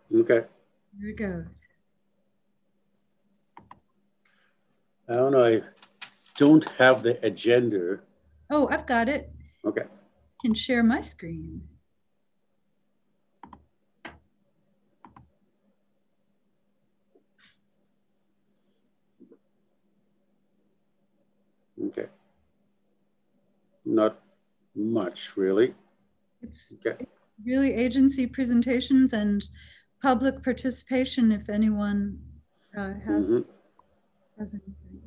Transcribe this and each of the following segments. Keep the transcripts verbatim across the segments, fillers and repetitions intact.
Okay. Here it goes. I don't know. I don't have the agenda. Oh, I've got it. Okay. Can share my screen. Okay. Not much, really. It's Okay. really agency presentations and public participation if anyone uh, has, Mm-hmm. has anything.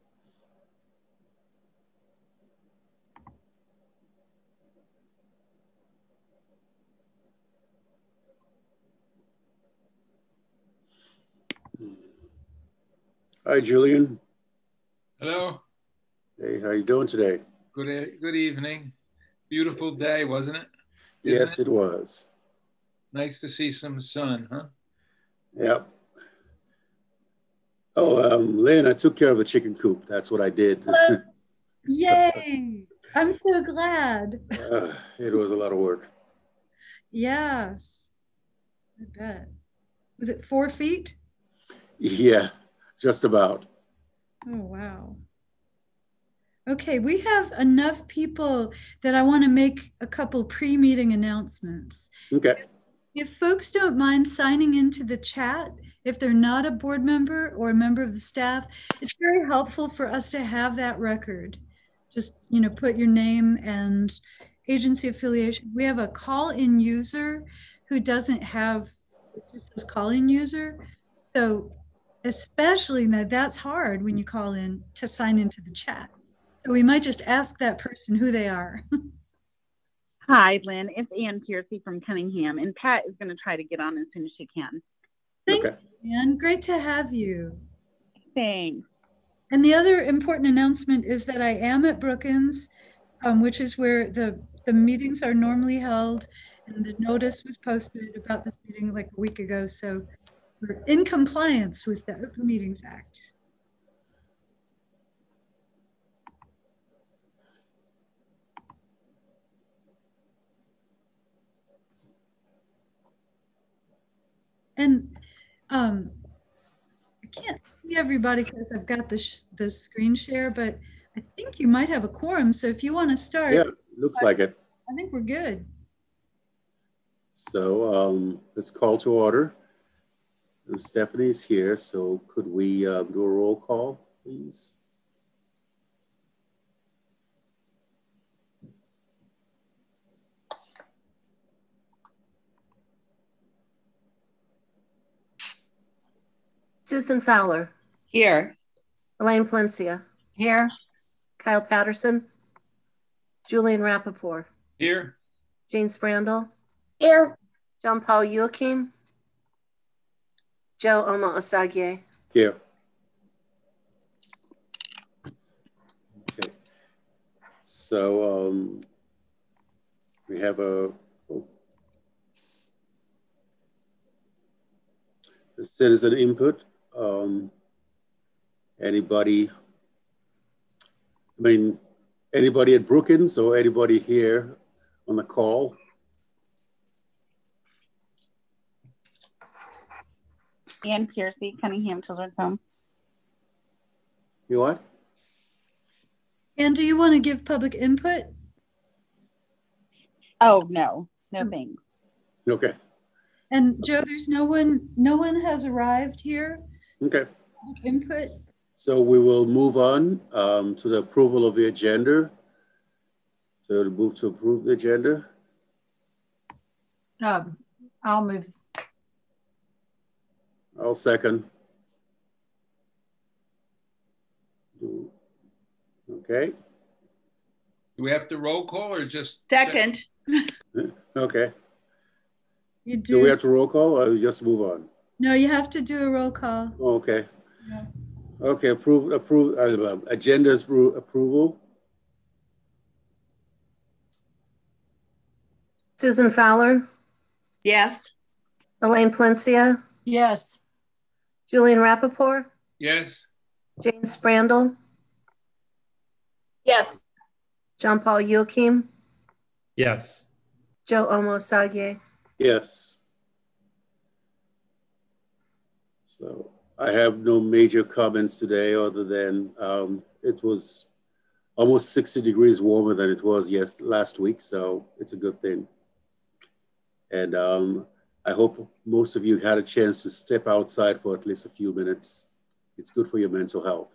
Hi, Julian. Hello. Hey, how you doing today? Good e- good evening. Beautiful day, wasn't it? Yes, it? it was. Nice to see some sun, huh? Yep. Oh, um, Lynn, I took care of the chicken coop. That's what I did. Yay! I'm so glad. uh, it was a lot of work. Yes, I bet. Was it four feet? Yeah, just about. Oh, wow. Okay, we have enough people that I want to make a couple pre-meeting announcements. Okay. If folks don't mind signing into the chat, if they're not a board member or a member of the staff, it's very helpful for us to have that record. Just, you know, put your name and agency affiliation. We have a call-in user who doesn't have, it just says call-in user. So especially that that's hard when you call in to sign into the chat. So we might just ask that person who they are. Hi, Lynn. It's Ann Piercy from Cunningham, and Pat is going to try to get on as soon as she can. Thank okay. you, Ann. Great to have you. Thanks. And the other important announcement is that I am at Brookins, um, which is where the, the meetings are normally held. And the notice was posted about this meeting like a week ago. So we're in compliance with the Open Meetings Act. And um, I can't see everybody because I've got the, sh the screen share, but I think you might have a quorum. So if you want to start. Yeah, looks I, like it. I think we're good. So um, let's call to order. And Stephanie's here, so could we uh, do a roll call, please? Susan Fowler. Here. Elaine Palencia. Here. Kyle Patterson. Julian Rappaport. Here. Jane Sprandel. Here. John Paul Joachim. Joe Oma Osagie. Here. Okay. So um, we have a, oh, a citizen input. Um, anybody, I mean, anybody at Brookins or anybody here on the call? Ann Piercy, Cunningham Children's Home. You what? And do you want to give public input? Oh, no. No, thanks. Okay. And Joe, there's no one, no one has arrived here. Okay. Public input. So we will move on um, to the approval of the agenda. So to move to approve the agenda. Um, I'll move. I'll second. Okay. Do we have to roll call or just? Second. Okay. You do. Do we have to roll call or just move on? No, you have to do a roll call. Okay. Yeah. Okay, approve, approve, uh, agenda's approval. Susan Fowler. Yes. Elaine Palencia. Yes. Julian Rappaport. Yes. Jane Sprandel. Yes. John Paul Joachim. Yes. Joe Oma Osagie. Yes. So I have no major comments today other than um, it was almost sixty degrees warmer than it was yes last week. So it's a good thing. And um, I hope most of you had a chance to step outside for at least a few minutes. It's good for your mental health.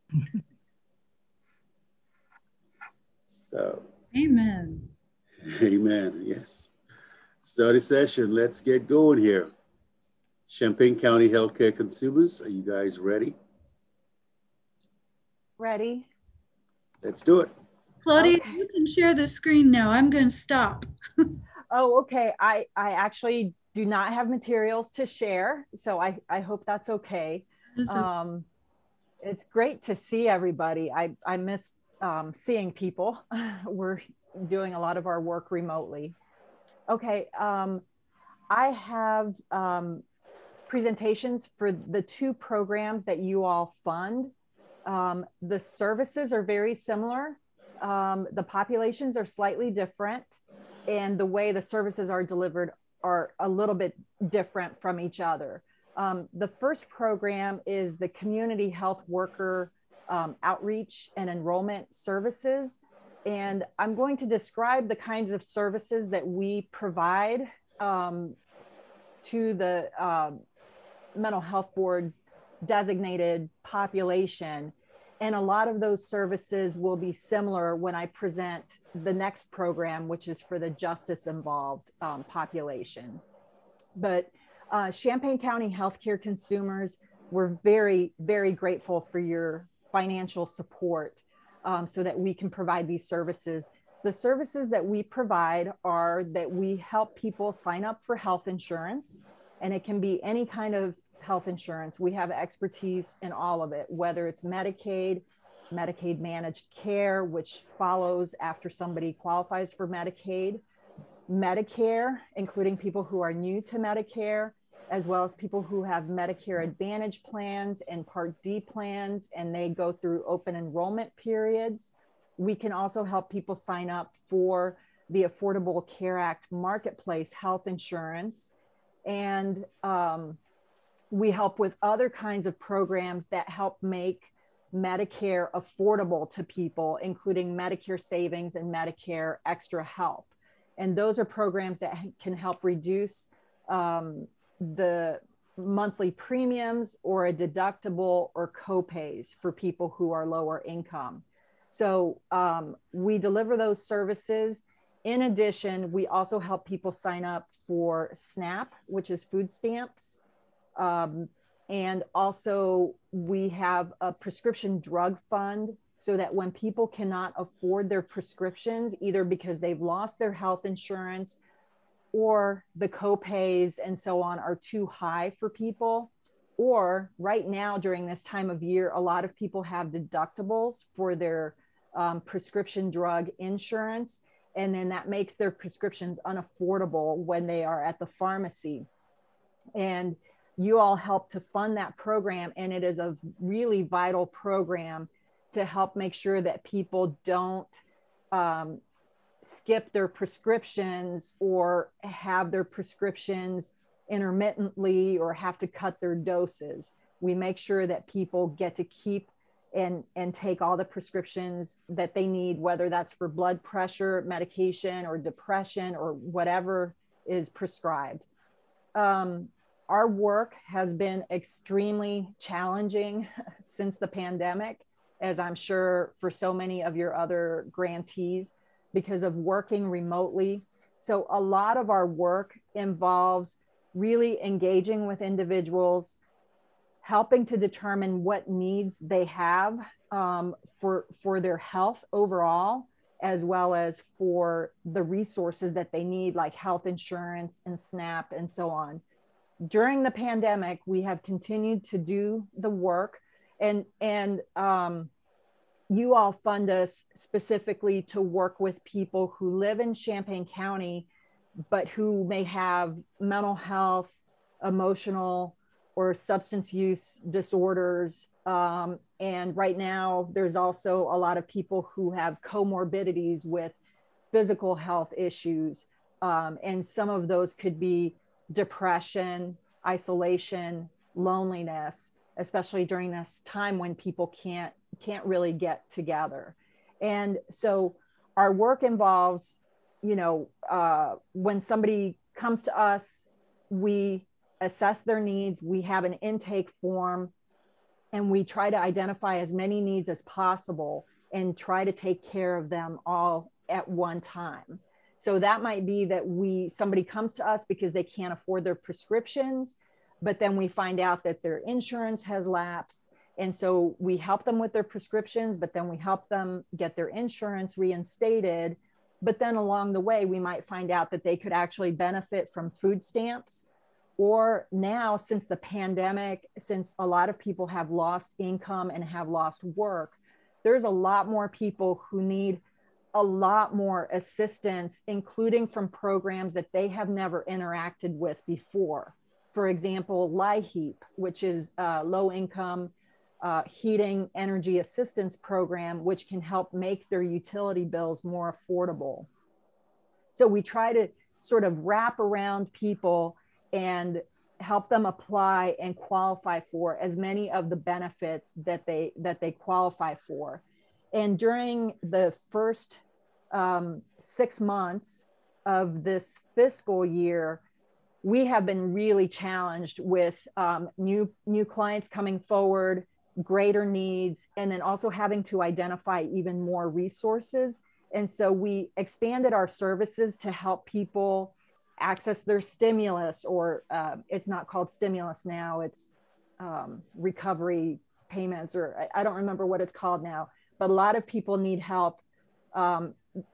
So, Amen. Amen. Yes. Study session. Let's get going here. Champaign County Healthcare Consumers, are you guys ready? Ready. Let's do it. Claudia, Okay. you can share the screen now. I'm going to stop. Oh, okay. I, I actually do not have materials to share, so I, I hope that's okay. It's okay. Um, it's great to see everybody. I, I miss um, seeing people. We're doing a lot of our work remotely. Okay. Um, I have um, presentations for the two programs that you all fund. Um, the services are very similar. Um, the populations are slightly different, and the way the services are delivered are a little bit different from each other. Um, the first program is the Community Health Worker um, Outreach and Enrollment Services. And I'm going to describe the kinds of services that we provide um, to the uh, mental health board designated population. And a lot of those services will be similar when I present the next program, which is for the justice involved um, population. But uh, Champaign County Healthcare Consumers, we're very, very grateful for your financial support um, so that we can provide these services. The services that we provide are that we help people sign up for health insurance, and it can be any kind of health insurance. We have expertise in all of it, whether it's Medicaid, Medicaid managed care, which follows after somebody qualifies for Medicaid, Medicare, including people who are new to Medicare, as well as people who have Medicare Advantage plans and Part D plans, and they go through open enrollment periods. We can also help people sign up for the Affordable Care Act Marketplace health insurance. And um, we help with other kinds of programs that help make Medicare affordable to people, including Medicare Savings and Medicare Extra Help. And those are programs that can help reduce um, the monthly premiums or a deductible or copays for people who are lower income. So um, we deliver those services. In addition, we also help people sign up for SNAP, which is food stamps. Um, and also we have a prescription drug fund so that when people cannot afford their prescriptions, either because they've lost their health insurance or the copays and so on are too high for people, or right now during this time of year, a lot of people have deductibles for their um, prescription drug insurance. And then that makes their prescriptions unaffordable when they are at the pharmacy. And you all help to fund that program. And it is a really vital program to help make sure that people don't um, skip their prescriptions or have their prescriptions intermittently or have to cut their doses. We make sure that people get to keep and, and take all the prescriptions that they need, whether that's for blood pressure medication or depression or whatever is prescribed. Um, our work has been extremely challenging since the pandemic, as I'm sure for so many of your other grantees, because of working remotely. So a lot of our work involves really engaging with individuals, helping to determine what needs they have um, for, for their health overall, as well as for the resources that they need, like health insurance and SNAP and so on. During the pandemic, we have continued to do the work, and, and um, you all fund us specifically to work with people who live in Champaign County, but who may have mental health, emotional, or substance use disorders. Um, and right now, there's also a lot of people who have comorbidities with physical health issues. Um, and some of those could be depression, isolation, loneliness, especially during this time when people can't can't really get together. And so our work involves, you know, uh, when somebody comes to us, we assess their needs, we have an intake form, and we try to identify as many needs as possible and try to take care of them all at one time. So that might be that we somebody comes to us because they can't afford their prescriptions, but then we find out that their insurance has lapsed. And so we help them with their prescriptions, but then we help them get their insurance reinstated. But then along the way, we might find out that they could actually benefit from food stamps. Or now, since the pandemic, since a lot of people have lost income and have lost work, there's a lot more people who need a lot more assistance, including from programs that they have never interacted with before. For example, LIHEAP, which is a low income uh, heating energy assistance program, which can help make their utility bills more affordable. So we try to sort of wrap around people and help them apply and qualify for as many of the benefits that they that they qualify for. And during the first um, six months of this fiscal year, we have been really challenged with um, new new clients coming forward, greater needs, and then also having to identify even more resources. And so we expanded our services to help people access their stimulus, or uh, it's not called stimulus now, it's um, recovery payments, or I, I don't remember what it's called now, but a lot of people need help um,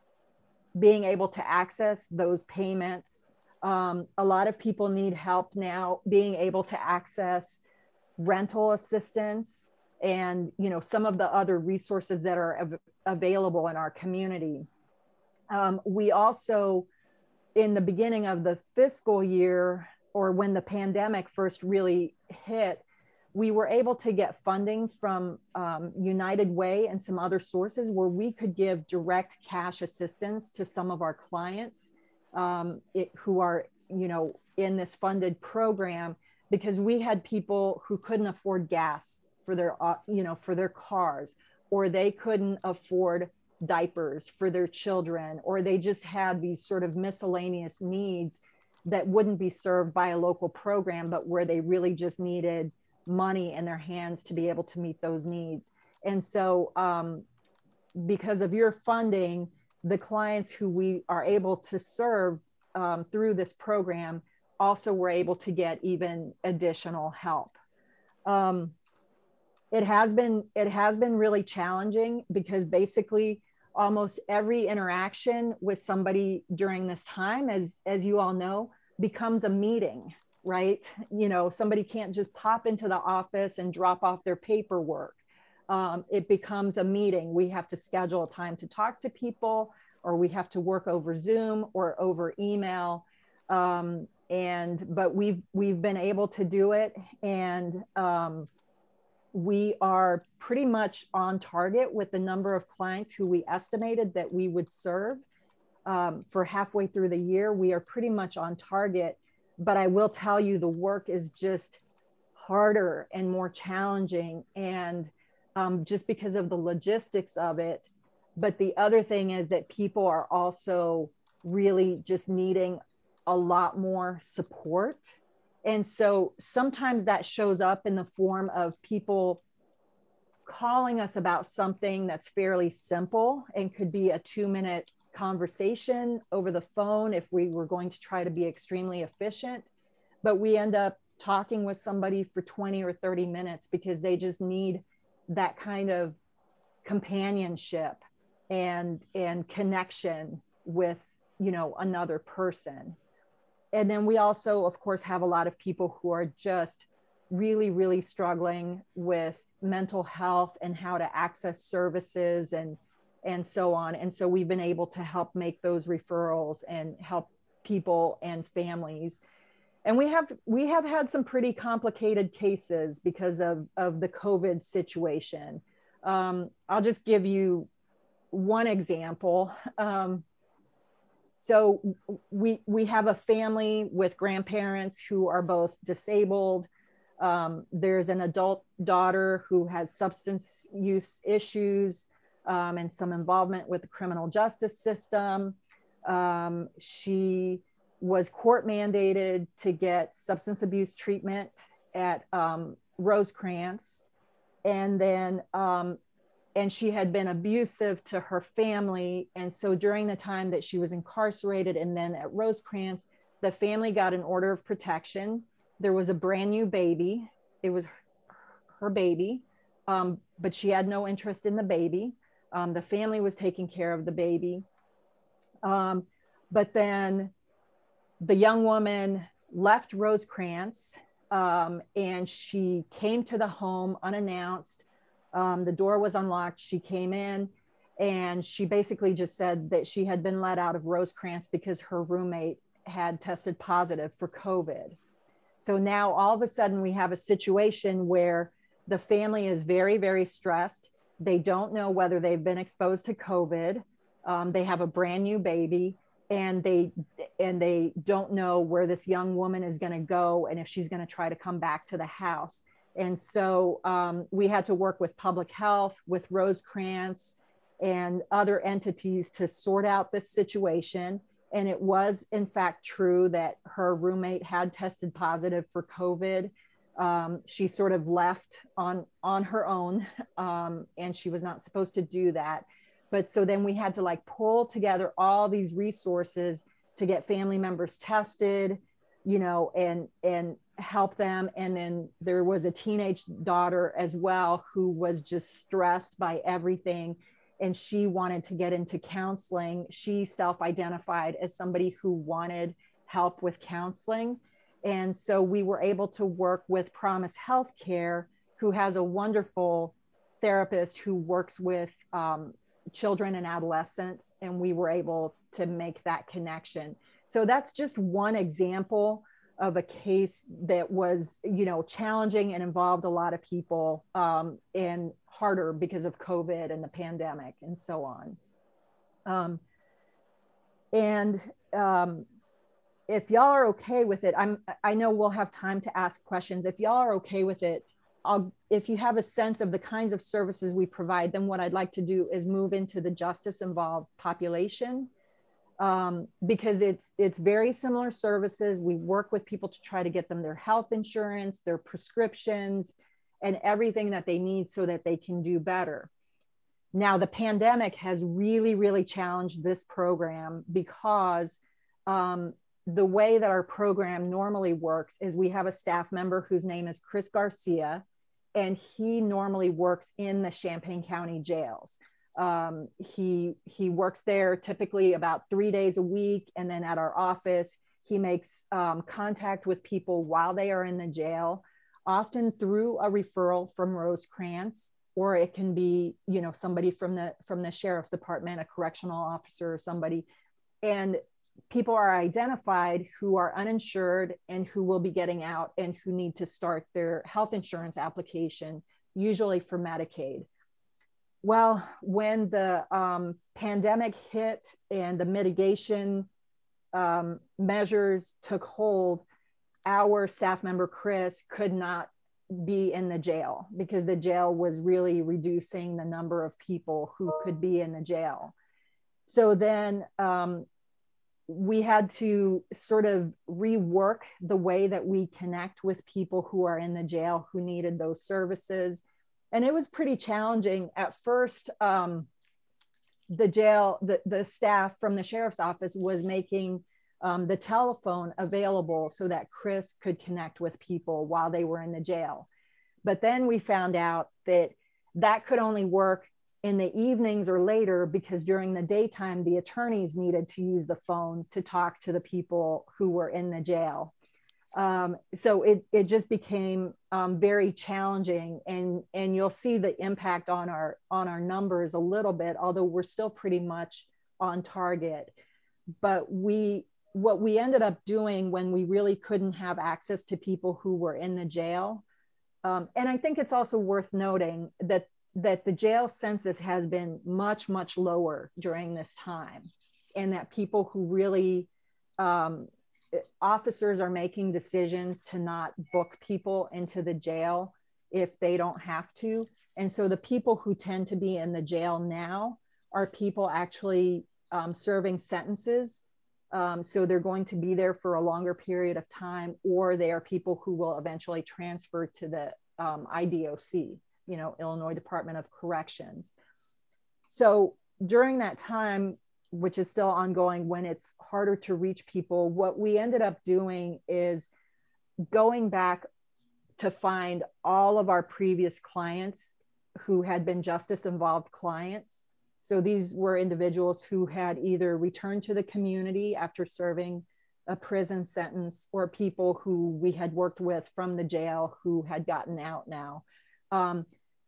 being able to access those payments. Um, a lot of people need help now being able to access rental assistance and, you know, some of the other resources that are av- available in our community. Um, we also, in the beginning of the fiscal year, or when the pandemic first really hit, we were able to get funding from um, United Way and some other sources where we could give direct cash assistance to some of our clients um, it, who are, you know, in this funded program, because we had people who couldn't afford gas for their, uh, you know, for their cars, or they couldn't afford diapers for their children, or they just had these sort of miscellaneous needs that wouldn't be served by a local program, but where they really just needed money in their hands to be able to meet those needs. And so um, because of your funding, the clients who we are able to serve um, through this program also were able to get even additional help. Um, it has been, it has been really challenging, because basically almost every interaction with somebody during this time, as, as you all know, becomes a meeting, right? You know, somebody can't just pop into the office and drop off their paperwork. Um, it becomes a meeting. We have to schedule a time to talk to people, or we have to work over Zoom or over email. Um, and, but we've, we've been able to do it. And um, we are pretty much on target with the number of clients who we estimated that we would serve um, for halfway through the year. We are pretty much on target, but I will tell you, the work is just harder and more challenging, and um, just because of the logistics of it. But the other thing is that people are also really just needing a lot more support. And so sometimes that shows up in the form of people calling us about something that's fairly simple and could be a two minute conversation over the phone if we were going to try to be extremely efficient. But we end up talking with somebody for twenty or thirty minutes because they just need that kind of companionship and, and connection with, you know, another person. And then we also, of course, have a lot of people who are just really, really struggling with mental health and how to access services and, and so on. And so we've been able to help make those referrals and help people and families. And we have, we have had some pretty complicated cases because of, of the COVID situation. Um, I'll just give you one example. Um, So we, we have a family with grandparents who are both disabled. Um, there's an adult daughter who has substance use issues um, and some involvement with the criminal justice system. Um, she was court mandated to get substance abuse treatment at um, Rosecrans. And then, um, and she had been abusive to her family. And so during the time that she was incarcerated and then at Rosecrans, the family got an order of protection. There was a brand new baby. It was her baby, um, but she had no interest in the baby. Um, the family was taking care of the baby. Um, but then the young woman left Rosecrans um, and she came to the home unannounced. Um, the door was unlocked. She came in and she basically just said that she had been let out of Rosecrans because her roommate had tested positive for COVID. So now all of a sudden we have a situation where the family is very, very stressed. They don't know whether they've been exposed to COVID. Um, they have a brand new baby and they and they don't know where this young woman is going to go and if she's going to try to come back to the house. And so um, we had to work with public health, with Rosecrans and other entities to sort out this situation. And it was in fact true that her roommate had tested positive for COVID. Um, she sort of left on, on her own um, and she was not supposed to do that. But so then we had to like pull together all these resources to get family members tested, you know, and, and help them. And then there was a teenage daughter as well who was just stressed by everything. And she wanted to get into counseling. She self-identified as somebody who wanted help with counseling. And so we were able to work with Promise Healthcare, who has a wonderful therapist who works with um, children and adolescents. And we were able to make that connection. So that's just one example of a case that was, you know, challenging and involved a lot of people um, and harder because of COVID and the pandemic and so on. Um, and um, if y'all are okay with it, I'm, I know we'll have time to ask questions. If y'all are okay with it, I'll, if you have a sense of the kinds of services we provide, then what I'd like to do is move into the justice involved population. Um, because it's it's very similar services. We work with people to try to get them their health insurance, their prescriptions, and everything that they need so that they can do better. Now, the pandemic has really, really challenged this program because um, the way that our program normally works is we have a staff member whose name is Chris Garcia, and he normally works in the Champaign County jails. Um, he, he works there typically about three days a week. And then at our office, he makes um, contact with people while they are in the jail, often through a referral from Rosecrans, or it can be, you know, somebody from the, from the sheriff's department, a correctional officer or somebody. And people are identified who are uninsured and who will be getting out and who need to start their health insurance application, usually for Medicaid. Well, when the um, pandemic hit and the mitigation um, measures took hold, our staff member, Chris, could not be in the jail because the jail was really reducing the number of people who could be in the jail. So then um, we had to sort of rework the way that we connect with people who are in the jail who needed those services. And it was pretty challenging at first. Um, the jail, the, the staff from the sheriff's office was making um, the telephone available so that Chris could connect with people while they were in the jail. But then we found out that that could only work in the evenings or later because during the daytime, the attorneys needed to use the phone to talk to the people who were in the jail. Um, so it, it just became um, very challenging, and, and you'll see the impact on our, on our numbers a little bit, although we're still pretty much on target. But we, what we ended up doing when we really couldn't have access to people who were in the jail, um, and I think it's also worth noting that, that the jail census has been much, much lower during this time, and that people who really um, officers are making decisions to not book people into the jail if they don't have to. And so the people who tend to be in the jail now are people actually um, serving sentences. Um, so they're going to be there for a longer period of time, or they are people who will eventually transfer to the um, I D O C, you know, Illinois Department of Corrections. So during that time, which is still ongoing, when it's harder to reach people, what we ended up doing is going back to find all of our previous clients who had been justice involved clients. So these were individuals who had either returned to the community after serving a prison sentence, or people who we had worked with from the jail who had gotten out now. Um,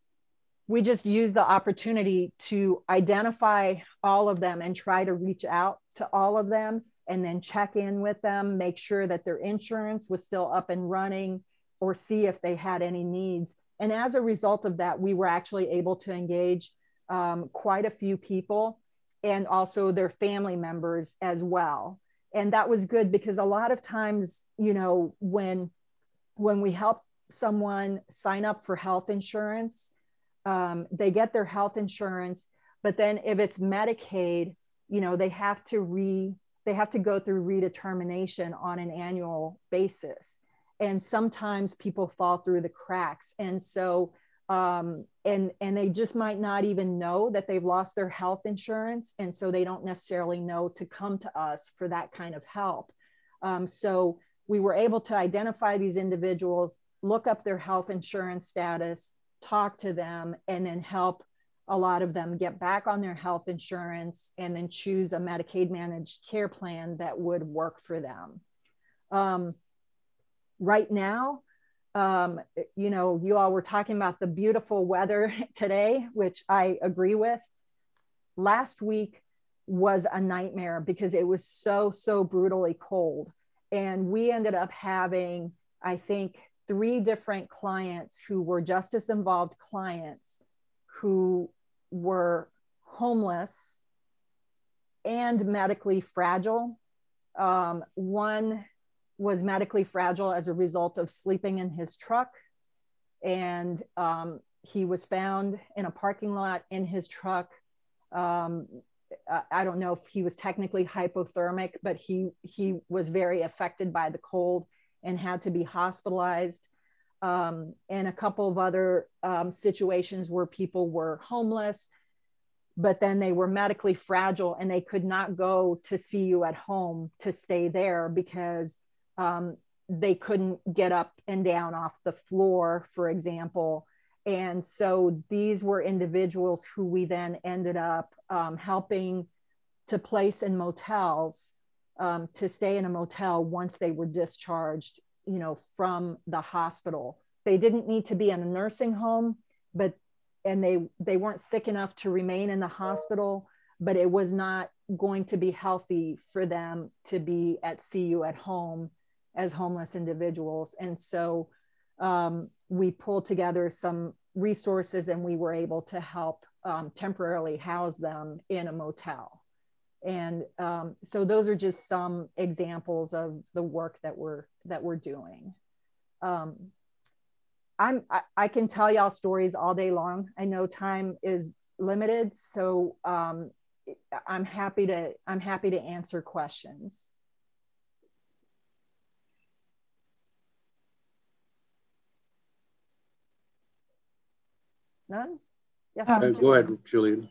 we just used the opportunity to identify all of them and try to reach out to all of them, and then check in with them, make sure that their insurance was still up and running, or see if they had any needs. And as a result of that, we were actually able to engage um, quite a few people, and also their family members as well. And that was good, because a lot of times, you know, when, when we help someone sign up for health insurance, um, they get their health insurance, but then if it's Medicaid, you know, they have to re, they have to go through redetermination on an annual basis. And sometimes people fall through the cracks. And so, um, and, and they just might not even know that they've lost their health insurance. And so they don't necessarily know to come to us for that kind of help. Um, so we were able to identify these individuals, look up their health insurance status, talk to them, and then help a lot of them get back on their health insurance, and then choose a Medicaid managed care plan that would work for them. Um, right now, um, you know, you all were talking about the beautiful weather today, which I agree with. Last week was a nightmare because it was so, so brutally cold. And we ended up having, I think, three different clients who were justice involved clients who were homeless and medically fragile. Um, one was medically fragile as a result of sleeping in his truck. And um, he was found in a parking lot in his truck. Um, I don't know if he was technically hypothermic, but he, he was very affected by the cold and had to be hospitalized. Um, and a couple of other um, situations where people were homeless, but then they were medically fragile and they could not go to see you at home to stay there because um, they couldn't get up and down off the floor, for example. And so these were individuals who we then ended up um, helping to place in motels, um, to stay in a motel once they were discharged, you know, from the hospital. They didn't need to be in a nursing home, but, and they, they weren't sick enough to remain in the hospital, but it was not going to be healthy for them to be at C U at home as homeless individuals. And so um, we pulled together some resources and we were able to help um, temporarily house them in a motel. And um, so those are just some examples of the work that we're, that we're doing. Um, I'm, I, I can tell y'all stories all day long. I know time is limited, so um, I'm happy to, I'm happy to answer questions. None? Yes. Uh, go ahead, Julian.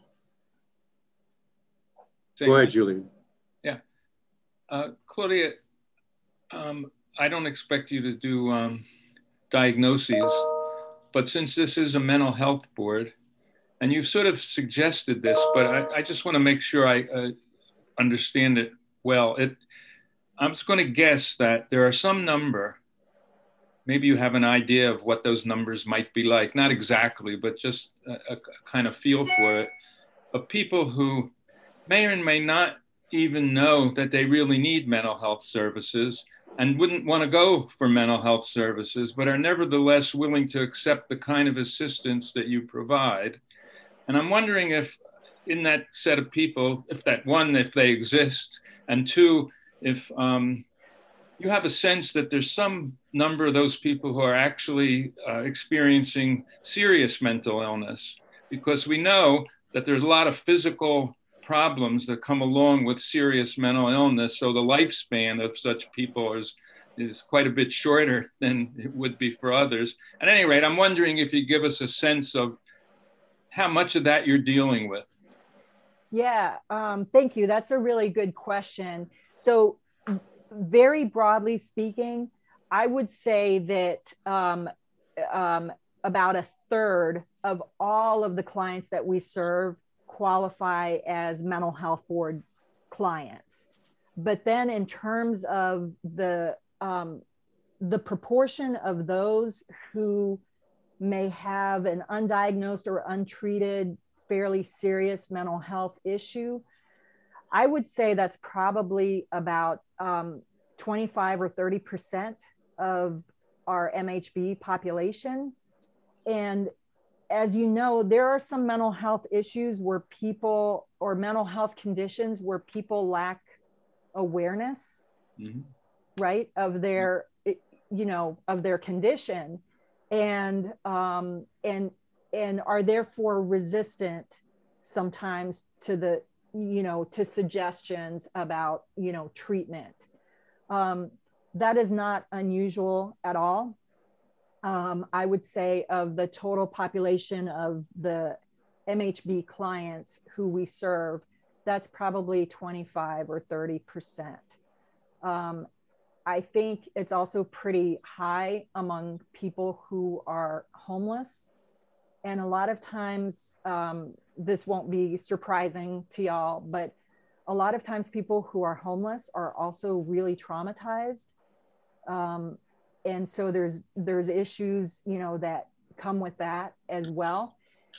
Go ahead, Julian. Yeah. Uh, Claudia, um, I don't expect you to do um, diagnoses, but since this is a mental health board, and you've sort of suggested this, but I, I just want to make sure I uh, understand it well. It, I'm just going to guess that there are some number, maybe you have an idea of what those numbers might be like, not exactly, but just a, a kind of feel for it, of people who may or may not even know that they really need mental health services and wouldn't want to go for mental health services, but are nevertheless willing to accept the kind of assistance that you provide. And I'm wondering if in that set of people, if that one, if they exist, and two, if um, you have a sense that there's some number of those people who are actually uh, experiencing serious mental illness, because we know that there's a lot of physical problems that come along with serious mental illness. So the lifespan of such people is, is quite a bit shorter than it would be for others. At any rate, I'm wondering if you give us a sense of how much of that you're dealing with. Yeah, um, thank you. That's a really good question. So very broadly speaking, I would say that um, um, about a third of all of the clients that we serve qualify as mental health board clients. But then in terms of the, um, the proportion of those who may have an undiagnosed or untreated fairly serious mental health issue, I would say that's probably about um, twenty-five or thirty percent of our M H B population. And as you know, there are some mental health issues where people, or mental health conditions where people lack awareness, mm-hmm. right, of their, you know, of their condition, and um, and and are therefore resistant sometimes to the, you know, to suggestions about, you know, treatment. Um, that is not unusual at all. Um, I would say of the total population of the M H B clients who we serve, that's probably twenty-five or thirty percent. Um, I think it's also pretty high among people who are homeless. And a lot of times, um, this won't be surprising to y'all, but a lot of times people who are homeless are also really traumatized. Um, and so there's, there's issues, you know, that come with that as well.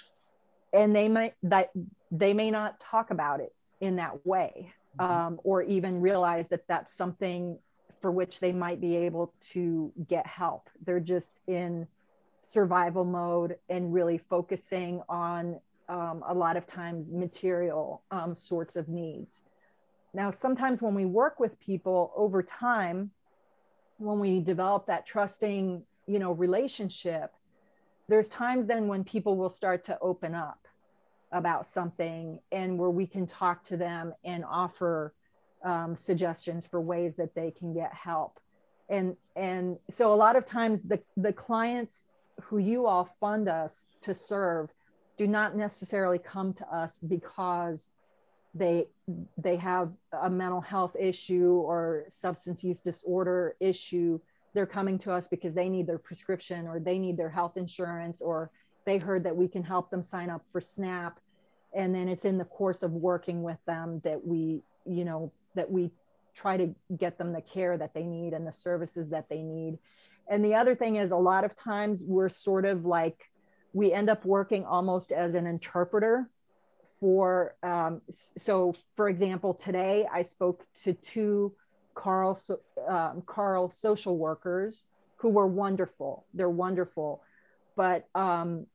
And they might, that they may not talk about it in that way, um, or even realize that that's something for which they might be able to get help. They're just in survival mode and really focusing on um, a lot of times material um, sorts of needs. Now, sometimes when we work with people over time, when we develop that trusting, you know, relationship, there's times then when people will start to open up about something, and where we can talk to them and offer um, suggestions for ways that they can get help. And, and so a lot of times the, the clients who you all fund us to serve do not necessarily come to us because they, they have a mental health issue or substance use disorder issue. They're coming to us because they need their prescription, or they need their health insurance, or they heard that we can help them sign up for SNAP. And then it's in the course of working with them that we, you know, that we try to get them the care that they need and the services that they need. And the other thing is, a lot of times we're sort of like, we end up working almost as an interpreter for, um, so for example, today I spoke to two Carl, um, Carl social workers who were wonderful. They're wonderful. But um,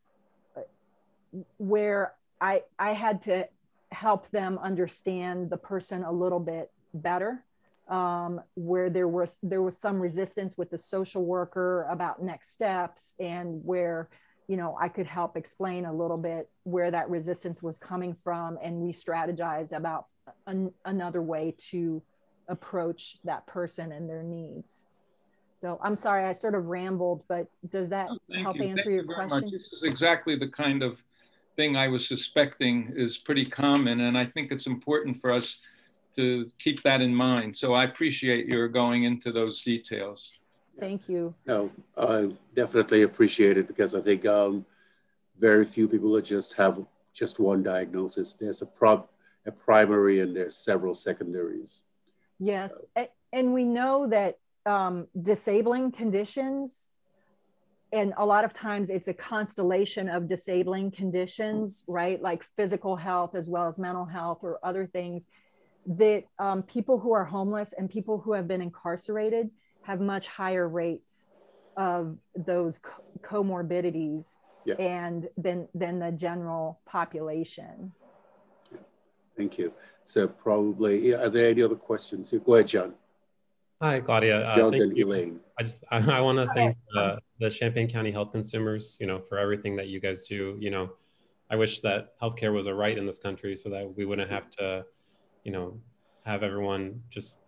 where I, I had to help them understand the person a little bit better. Um, where there was there was some resistance with the social worker about next steps, and where, you know, I could help explain a little bit where that resistance was coming from, and we strategized about an, another way to approach that person and their needs. So I'm sorry, I sort of rambled, but does that oh, help you. answer thank your you very question? Much. This is exactly the kind of thing I was suspecting is pretty common, and I think it's important for us to keep that in mind. So I appreciate your going into those details. Thank you. No, I definitely appreciate it, because I think um, very few people that just have just one diagnosis. There's a, prob a primary and there's several secondaries. Yes, So. And we know that um, disabling conditions, and a lot of times it's a constellation of disabling conditions, right? Like physical health as well as mental health or other things, that um, people who are homeless and people who have been incarcerated have much higher rates of those co comorbidities yeah. and than, than the general population. Yeah. Thank you. So probably, yeah, are there any other questions? Go ahead, John. Hi, Claudia. Uh, John thank and you. Elaine. I just I, I want to thank uh, the Champaign County Health Consumers, you know, for everything that you guys do. You know, I wish that healthcare was a right in this country so that we wouldn't have to, you know, have everyone just,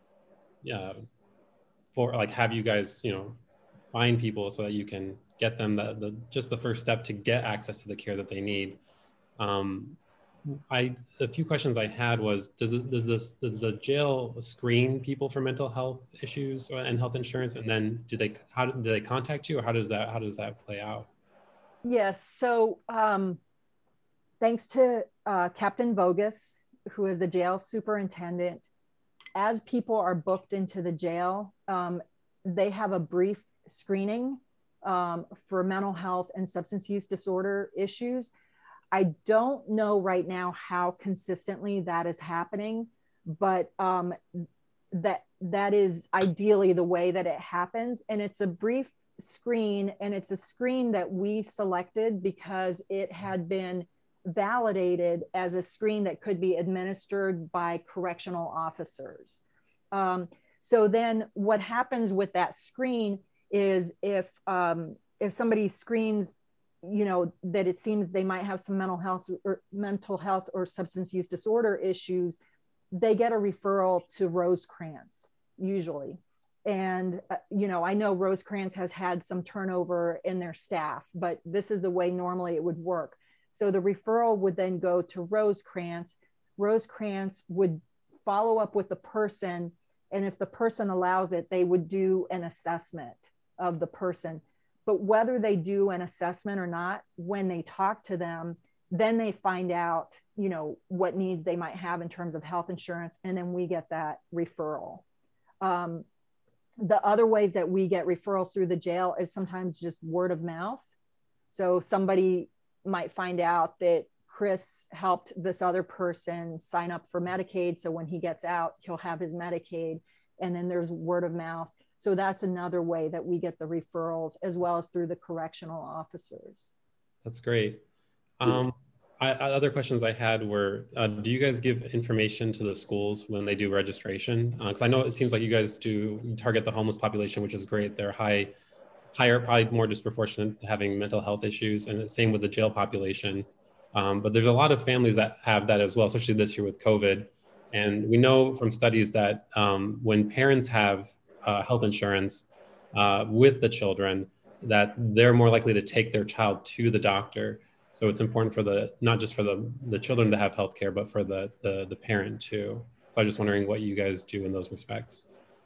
yeah, for like have you guys, you know, find people so that you can get them the, the just the first step to get access to the care that they need. Um, I a few questions I had was does this, does this does the jail screen people for mental health issues and health insurance, and then do they how do they contact you, or how does that how does that play out? Yes. So um, thanks to uh, Captain Vogus, who is the jail superintendent, as people are booked into the jail, um, they have a brief screening um, for mental health and substance use disorder issues. I don't know right now how consistently that is happening, but um, that that is ideally the way that it happens. And it's a brief screen, and it's a screen that we selected because it had been validated as a screen that could be administered by correctional officers. Um, so then what happens with that screen is if um, if somebody screens, you know, that it seems they might have some mental health or mental health or substance use disorder issues, they get a referral to Rosecrans usually. And, uh, you know, I know Rosecrans has had some turnover in their staff, but this is the way normally it would work. So the referral would then go to Rosecrans. Rosecrans would follow up with the person. And if the person allows it, they would do an assessment of the person. But whether they do an assessment or not, when they talk to them, then they find out, you know, what needs they might have in terms of health insurance. And then we get that referral. Um, the other ways that we get referrals through the jail is sometimes just word of mouth. So somebody might find out that Chris helped this other person sign up for Medicaid. So when he gets out, he'll have his Medicaid. And then there's word of mouth. So that's another way that we get the referrals, as well as through the correctional officers. That's great. Um, I, other questions I had were, uh, do you guys give information to the schools when they do registration? Because uh, I know it seems like you guys do you target the homeless population, which is great. They're high, higher, probably more disproportionate to having mental health issues, and the same with the jail population. Um, but there's a lot of families that have that as well, especially this year with COVID. And we know from studies that um, when parents have uh, health insurance uh, with the children, that they're more likely to take their child to the doctor. So it's important for the, not just for the, the children to have healthcare, but for the, the, the parent too. So I'm just wondering what you guys do in those respects.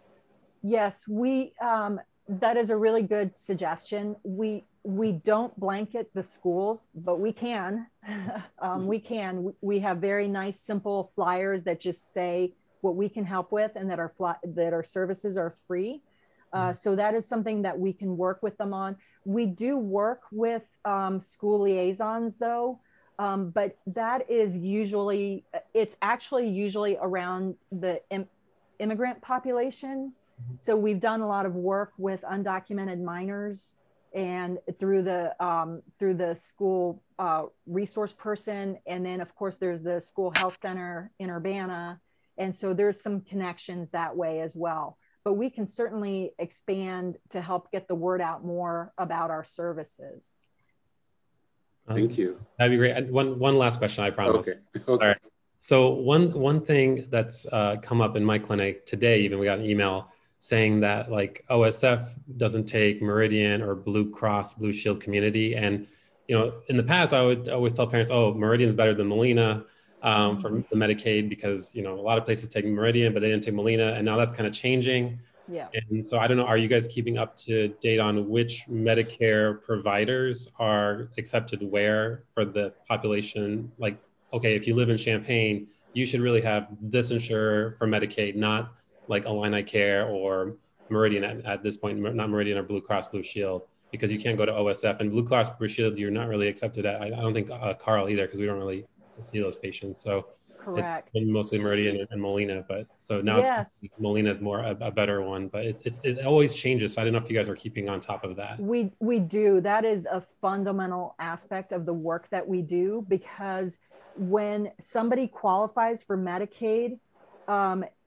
Yes, we, um, that is a really good suggestion. We, we don't blanket the schools, but we can, um, we can, we have very nice, simple flyers that just say what we can help with, and that our fly, that our services are free. Uh, so that is something that we can work with them on. We do work with um, school liaisons though, um, but that is usually, it's actually usually around the im immigrant population. So we've done a lot of work with undocumented minors, and through the, um, through the school uh, resource person. And then of course there's the school health center in Urbana. And so there's some connections that way as well. But we can certainly expand to help get the word out more about our services. Thank you. Um, that'd be great. One, one last question, I promise. Okay. Okay. Sorry. So one, one thing that's uh, come up in my clinic today, even we got an email saying that like O S F doesn't take Meridian or Blue Cross Blue Shield Community. And, you know, in the past, I would always tell parents, oh, Meridian's better than Molina. Um, for the Medicaid, because, you know, a lot of places take Meridian, but they didn't take Molina, and now that's kind of changing. Yeah. And so I don't know, are you guys keeping up to date on which Medicare providers are accepted where for the population? Like, okay, if you live in Champaign, you should really have this insurer for Medicaid, not like Illini Care or Meridian at, at this point, not Meridian or Blue Cross Blue Shield, because you can't go to O S F, and Blue Cross Blue Shield, you're not really accepted at, I, I don't think uh, Carl either, because we don't really see those patients. So correct. It's been mostly Meridian and Molina, but so now yes. it's, Molina is more a, a better one, but it's, it's, it always changes. So I don't know if you guys are keeping on top of that. We, we do. That is a fundamental aspect of the work that we do, because when somebody qualifies for Medicaid, um,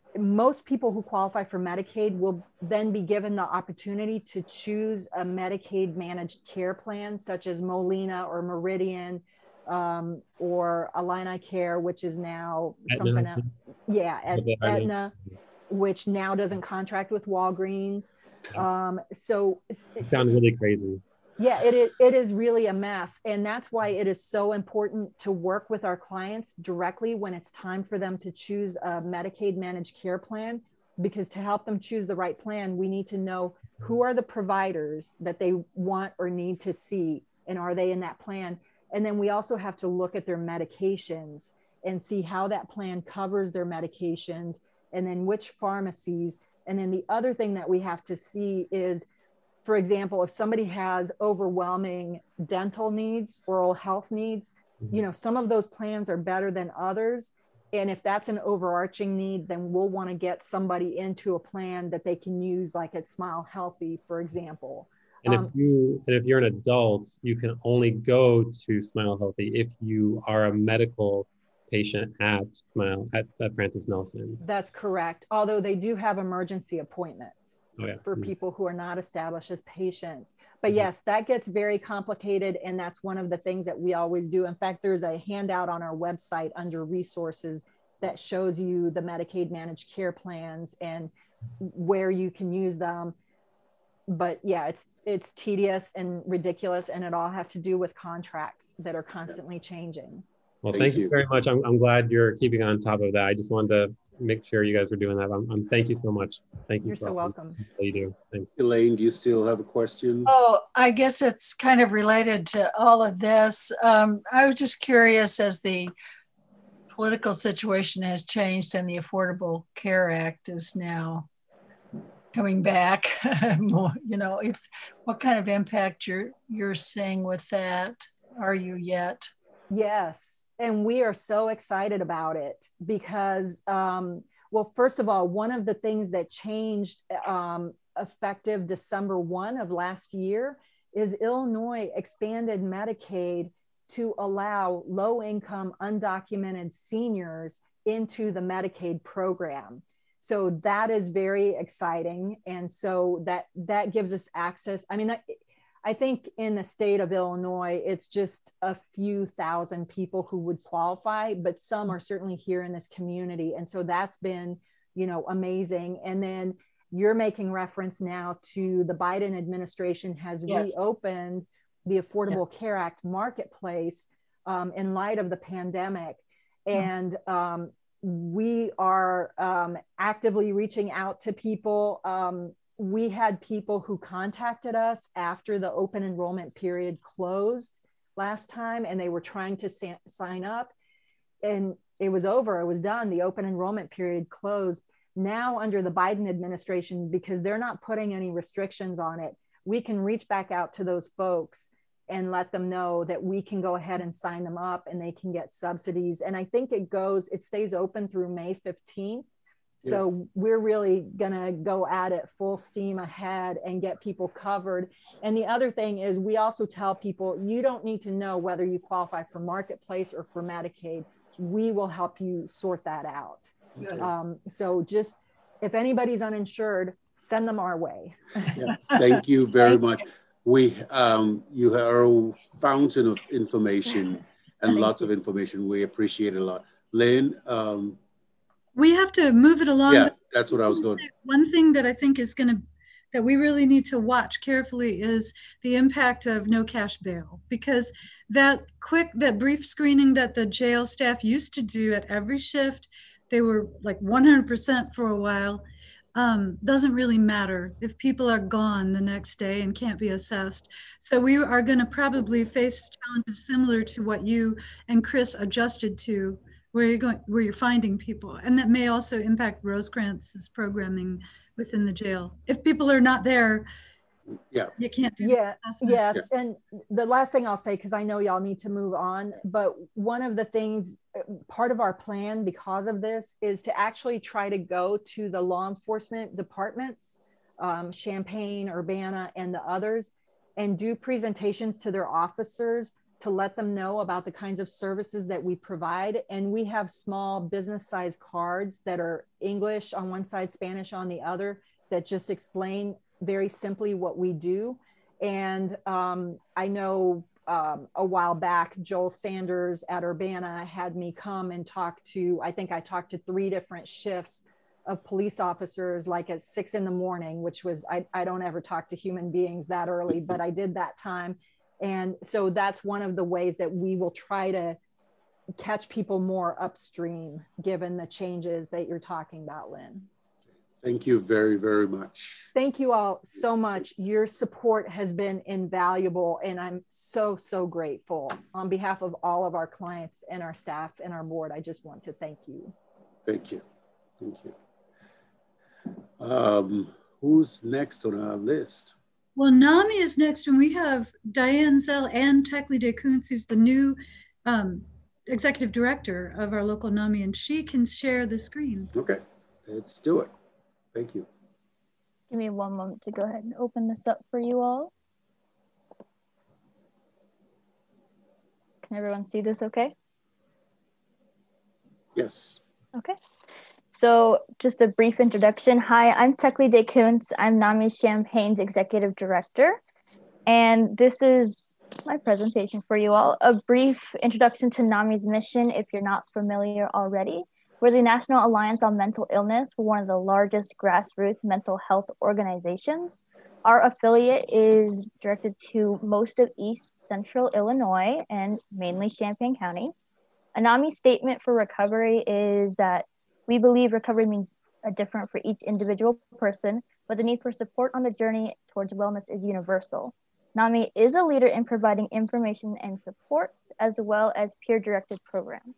most people who qualify for Medicaid will then be given the opportunity to choose a Medicaid managed care plan, such as Molina or Meridian, um, or Illini Care, which is now Aetna. something else. Yeah, Et- Okay, Aetna. Aetna, which now doesn't contract with Walgreens. Um, so It sounds really crazy. yeah, it is, it is really a mess. And that's why it is so important to work with our clients directly when it's time for them to choose a Medicaid managed care plan, because to help them choose the right plan, we need to know who are the providers that they want or need to see, and are they in that plan? And then we also have to look at their medications and see how that plan covers their medications, and then which pharmacies. And then the other thing that we have to see is, for example, if somebody has overwhelming dental needs, oral health needs, you know, some of those plans are better than others. And if that's an overarching need, then we'll want to get somebody into a plan that they can use, like at Smile Healthy, for example. And if Um, you and if you're an adult, you can only go to Smile Healthy if you are a medical patient at Smile at, at Francis Nelson. That's correct. Although they do have emergency appointments. Oh, yeah. For people who are not established as patients. But yes, that gets very complicated. And that's one of the things that we always do. In fact, there's a handout on our website under resources that shows you the Medicaid managed care plans and where you can use them. But yeah, it's it's tedious and ridiculous, and it all has to do with contracts that are constantly changing. Well, Thank thank, you. you. very much. I'm, I'm glad you're keeping on top of that. I just wanted to make sure you guys were doing that. I'm, I'm thank you so much. Thank you. You're for so all welcome. you do. Thanks. Elaine, do you still have a question? Oh, I guess it's kind of related to all of this. Um, I was just curious, as the political situation has changed and the Affordable Care Act is now coming back, more, you know, if what kind of impact you're you're seeing with that? Are you yet? Yes. And we are so excited about it because, um, well, first of all, one of the things that changed um, effective December first of last year is Illinois expanded Medicaid to allow low-income undocumented seniors into the Medicaid program. So that is very exciting. And so that, that gives us access. I mean, that, I think in the state of Illinois, it's just a few thousand people who would qualify, but some are certainly here in this community. And so that's been, you know, amazing. And then you're making reference now to the Biden administration has Yes. reopened the Affordable Care Act marketplace um, in light of the pandemic. And um, we are um, actively reaching out to people. Um, we had people who contacted us after the open enrollment period closed last time, and they were trying to sa- sign up, and it was over, it was done. The open enrollment period closed. Now under the Biden administration, because they're not putting any restrictions on it, we can reach back out to those folks and let them know that we can go ahead and sign them up and they can get subsidies. And I think it goes, it stays open through May fifteenth. So yeah. We're really gonna go at it full steam ahead and get people covered. And the other thing is, we also tell people, you don't need to know whether you qualify for Marketplace or for Medicaid. We will help you sort that out. Okay. Um, so just, if anybody's uninsured, send them our way. Yeah. Thank you very Thank much. You. We, um, you are a fountain of information and lots you. of information. We appreciate it a lot. Lynn? Um, we have to move it along. Yeah, that's what I was going. One thing that I think is going to, that we really need to watch carefully is the impact of no cash bail, because that quick, that brief screening that the jail staff used to do at every shift, they were like one hundred percent for a while, um, doesn't really matter if people are gone the next day and can't be assessed. So we are going to probably face challenges similar to what you and Chris adjusted to, where you're going, where you're finding people. And that may also impact Rosecrance's programming within the jail. If people are not there, yeah, you can't do yeah, that. yes. Yeah. And the last thing I'll say, because I know y'all need to move on, but one of the things, part of our plan because of this is to actually try to go to the law enforcement departments, um, Champaign, Urbana, and the others, and do presentations to their officers to let them know about the kinds of services that we provide. And we have small business size cards that are English on one side, Spanish on the other, that just explain very simply what we do. And um, I know um, a while back, Joel Sanders at Urbana had me come and talk to, I think I talked to three different shifts of police officers, like at six in the morning, which was, I, I don't ever talk to human beings that early, but I did that time. And so that's one of the ways that we will try to catch people more upstream, given the changes that you're talking about, Lynn. Thank you very, very much. Thank you all so much. Your support has been invaluable, and I'm so, so grateful. On behalf of all of our clients and our staff and our board, I just want to thank you. Thank you. Thank you. Um, who's next on our list? Well, NAMI is next, and we have Diane Zell and Tekle de Kuntz, who's the new um, executive director of our local NAMI, and she can share the screen. Okay, let's do it. Thank you. Give me one moment to go ahead and open this up for you all. Can everyone see this okay? Yes. Okay. So just a brief introduction. Hi, I'm Tekle de Kuntz. I'm NAMI Champaign's executive director. And this is my presentation for you all. A brief introduction to NAMI's mission, if you're not familiar already. We're the National Alliance on Mental Illness. We're one of the largest grassroots mental health organizations. Our affiliate is directed to most of East Central Illinois and mainly Champaign County. A NAMI statement for recovery is that we believe recovery means a different for each individual person, but the need for support on the journey towards wellness is universal. NAMI is a leader in providing information and support, as well as peer-directed programs.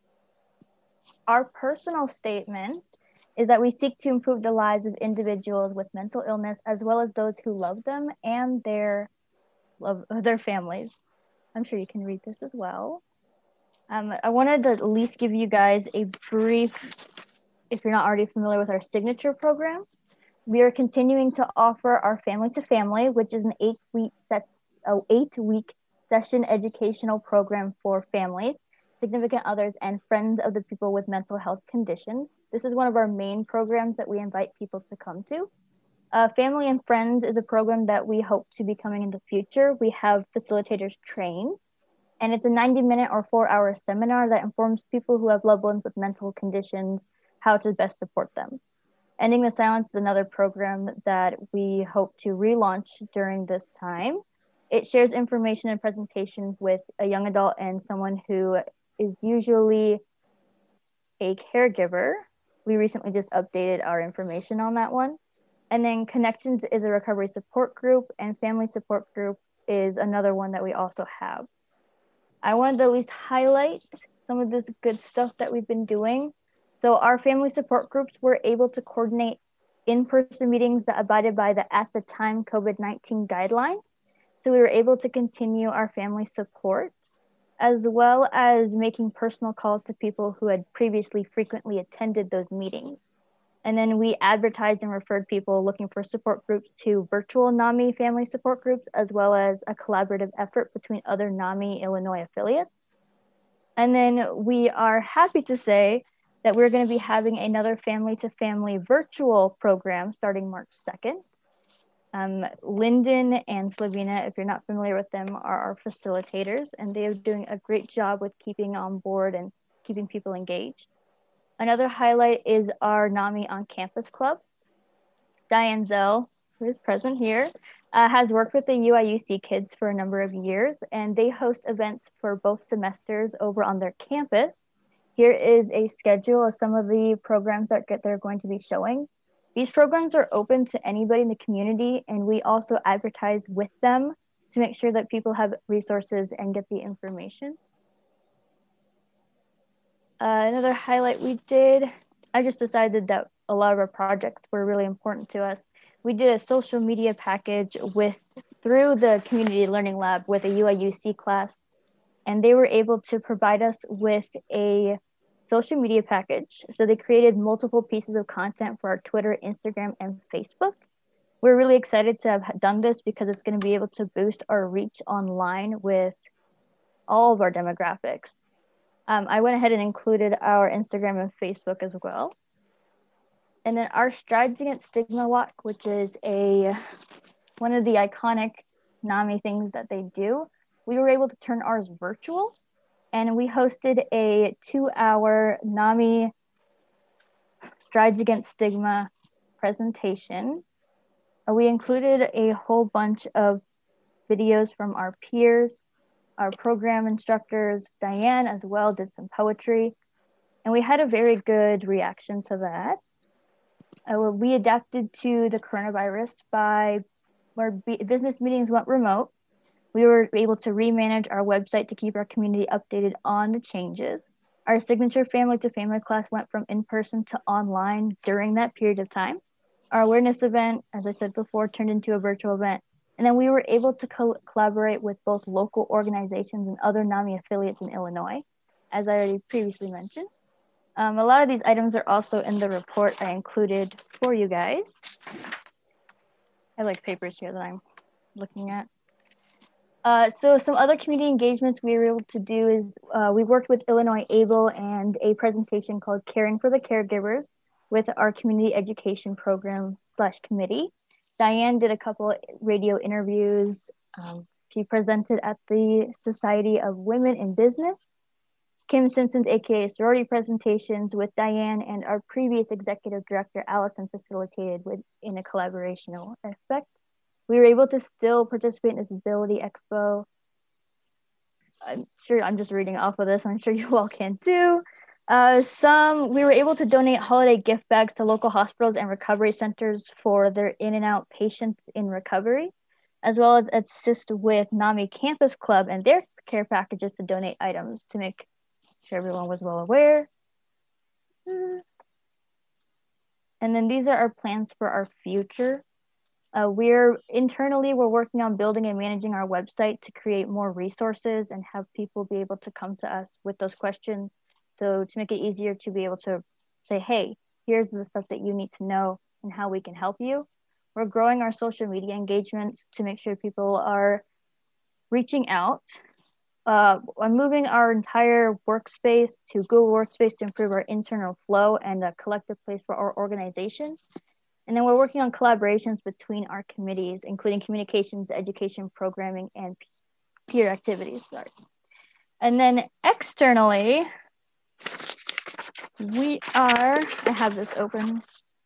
Our personal statement is that we seek to improve the lives of individuals with mental illness, as well as those who love them and their, love, their families. I'm sure you can read this as well. Um, I wanted to at least give you guys a brief, if you're not already familiar with our signature programs. We are continuing to offer our Family to Family, which is an eight-week set, oh, eight-week session educational program for families, significant others, and friends of the people with mental health conditions. This is one of our main programs that we invite people to come to. Uh, Family and Friends is a program that we hope to be coming in the future. We have facilitators trained, and it's a ninety minute or four hour seminar that informs people who have loved ones with mental conditions how to best support them. Ending the Silence is another program that we hope to relaunch during this time. It shares information and presentations with a young adult and someone who is usually a caregiver. We recently just updated our information on that one. And then Connections is a recovery support group, and Family Support Group is another one that we also have. I wanted to at least highlight some of this good stuff that we've been doing. So our family support groups were able to coordinate in-person meetings that abided by the, at the time, COVID nineteen guidelines. So we were able to continue our family support, as well as making personal calls to people who had previously frequently attended those meetings. And then we advertised and referred people looking for support groups to virtual NAMI family support groups, as well as a collaborative effort between other NAMI Illinois affiliates. And then we are happy to say that we're going to be having another family to family virtual program starting March second. Um, Lyndon and Slavina, if you're not familiar with them, are our facilitators, and they are doing a great job with keeping on board and keeping people engaged. Another highlight is our NAMI on Campus Club. Diane Zell, who is present here, uh, has worked with the U I U C kids for a number of years, and they host events for both semesters over on their campus. Here is a schedule of some of the programs that they're going to be showing. These programs are open to anybody in the community, and we also advertise with them to make sure that people have resources and get the information. Uh, another highlight we did, I just decided that a lot of our projects were really important to us. We did a social media package with through the Community Learning Lab with a U I U C class, and they were able to provide us with a social media package. So they created multiple pieces of content for our Twitter, Instagram, and Facebook. We're really excited to have done this because it's going to be able to boost our reach online with all of our demographics. Um, I went ahead and included our Instagram and Facebook as well. And then our Strides Against Stigma Walk, which is a one of the iconic NAMI things that they do, we were able to turn ours virtual. And we hosted a two-hour NAMI Strides Against Stigma presentation. Uh, we included a whole bunch of videos from our peers, our program instructors. Diane as well did some poetry, and we had a very good reaction to that. Uh, we adapted to the coronavirus by where business meetings went remote. We were able to remanage our website to keep our community updated on the changes. Our signature family to family class went from in-person to online during that period of time. Our awareness event, as I said before, turned into a virtual event. And then we were able to co collaborate with both local organizations and other NAMI affiliates in Illinois, as I already previously mentioned. Um, a lot of these items are also in the report I included for you guys. I have like papers here that I'm looking at. Uh, so some other community engagements we were able to do is uh, we worked with Illinois Able and a presentation called Caring for the Caregivers with our community education program slash committee. Diane did a couple radio interviews. Um, she presented at the Society of Women in Business. Kim Simpson's A K A Sorority presentations with Diane and our previous executive director, Allison, facilitated with in a collaborational aspect. We were able to still participate in the Disability Expo. I'm sure I'm just reading off of this. I'm sure you all can too. Uh, some, we were able to donate holiday gift bags to local hospitals and recovery centers for their in and out patients in recovery, as well as assist with NAMI Campus Club and their care packages to donate items to make sure everyone was well aware. And then these are our plans for our future. Uh, we're internally, we're working on building and managing our website to create more resources and have people be able to come to us with those questions. So to make it easier to be able to say, hey, here's the stuff that you need to know and how we can help you. We're growing our social media engagements to make sure people are reaching out. Uh, I'm moving our entire workspace to Google Workspace to improve our internal flow and a collective place for our organization. And then we're working on collaborations between our committees, including communications, education, programming, and peer activities. Sorry. And then externally, we are, I have this open.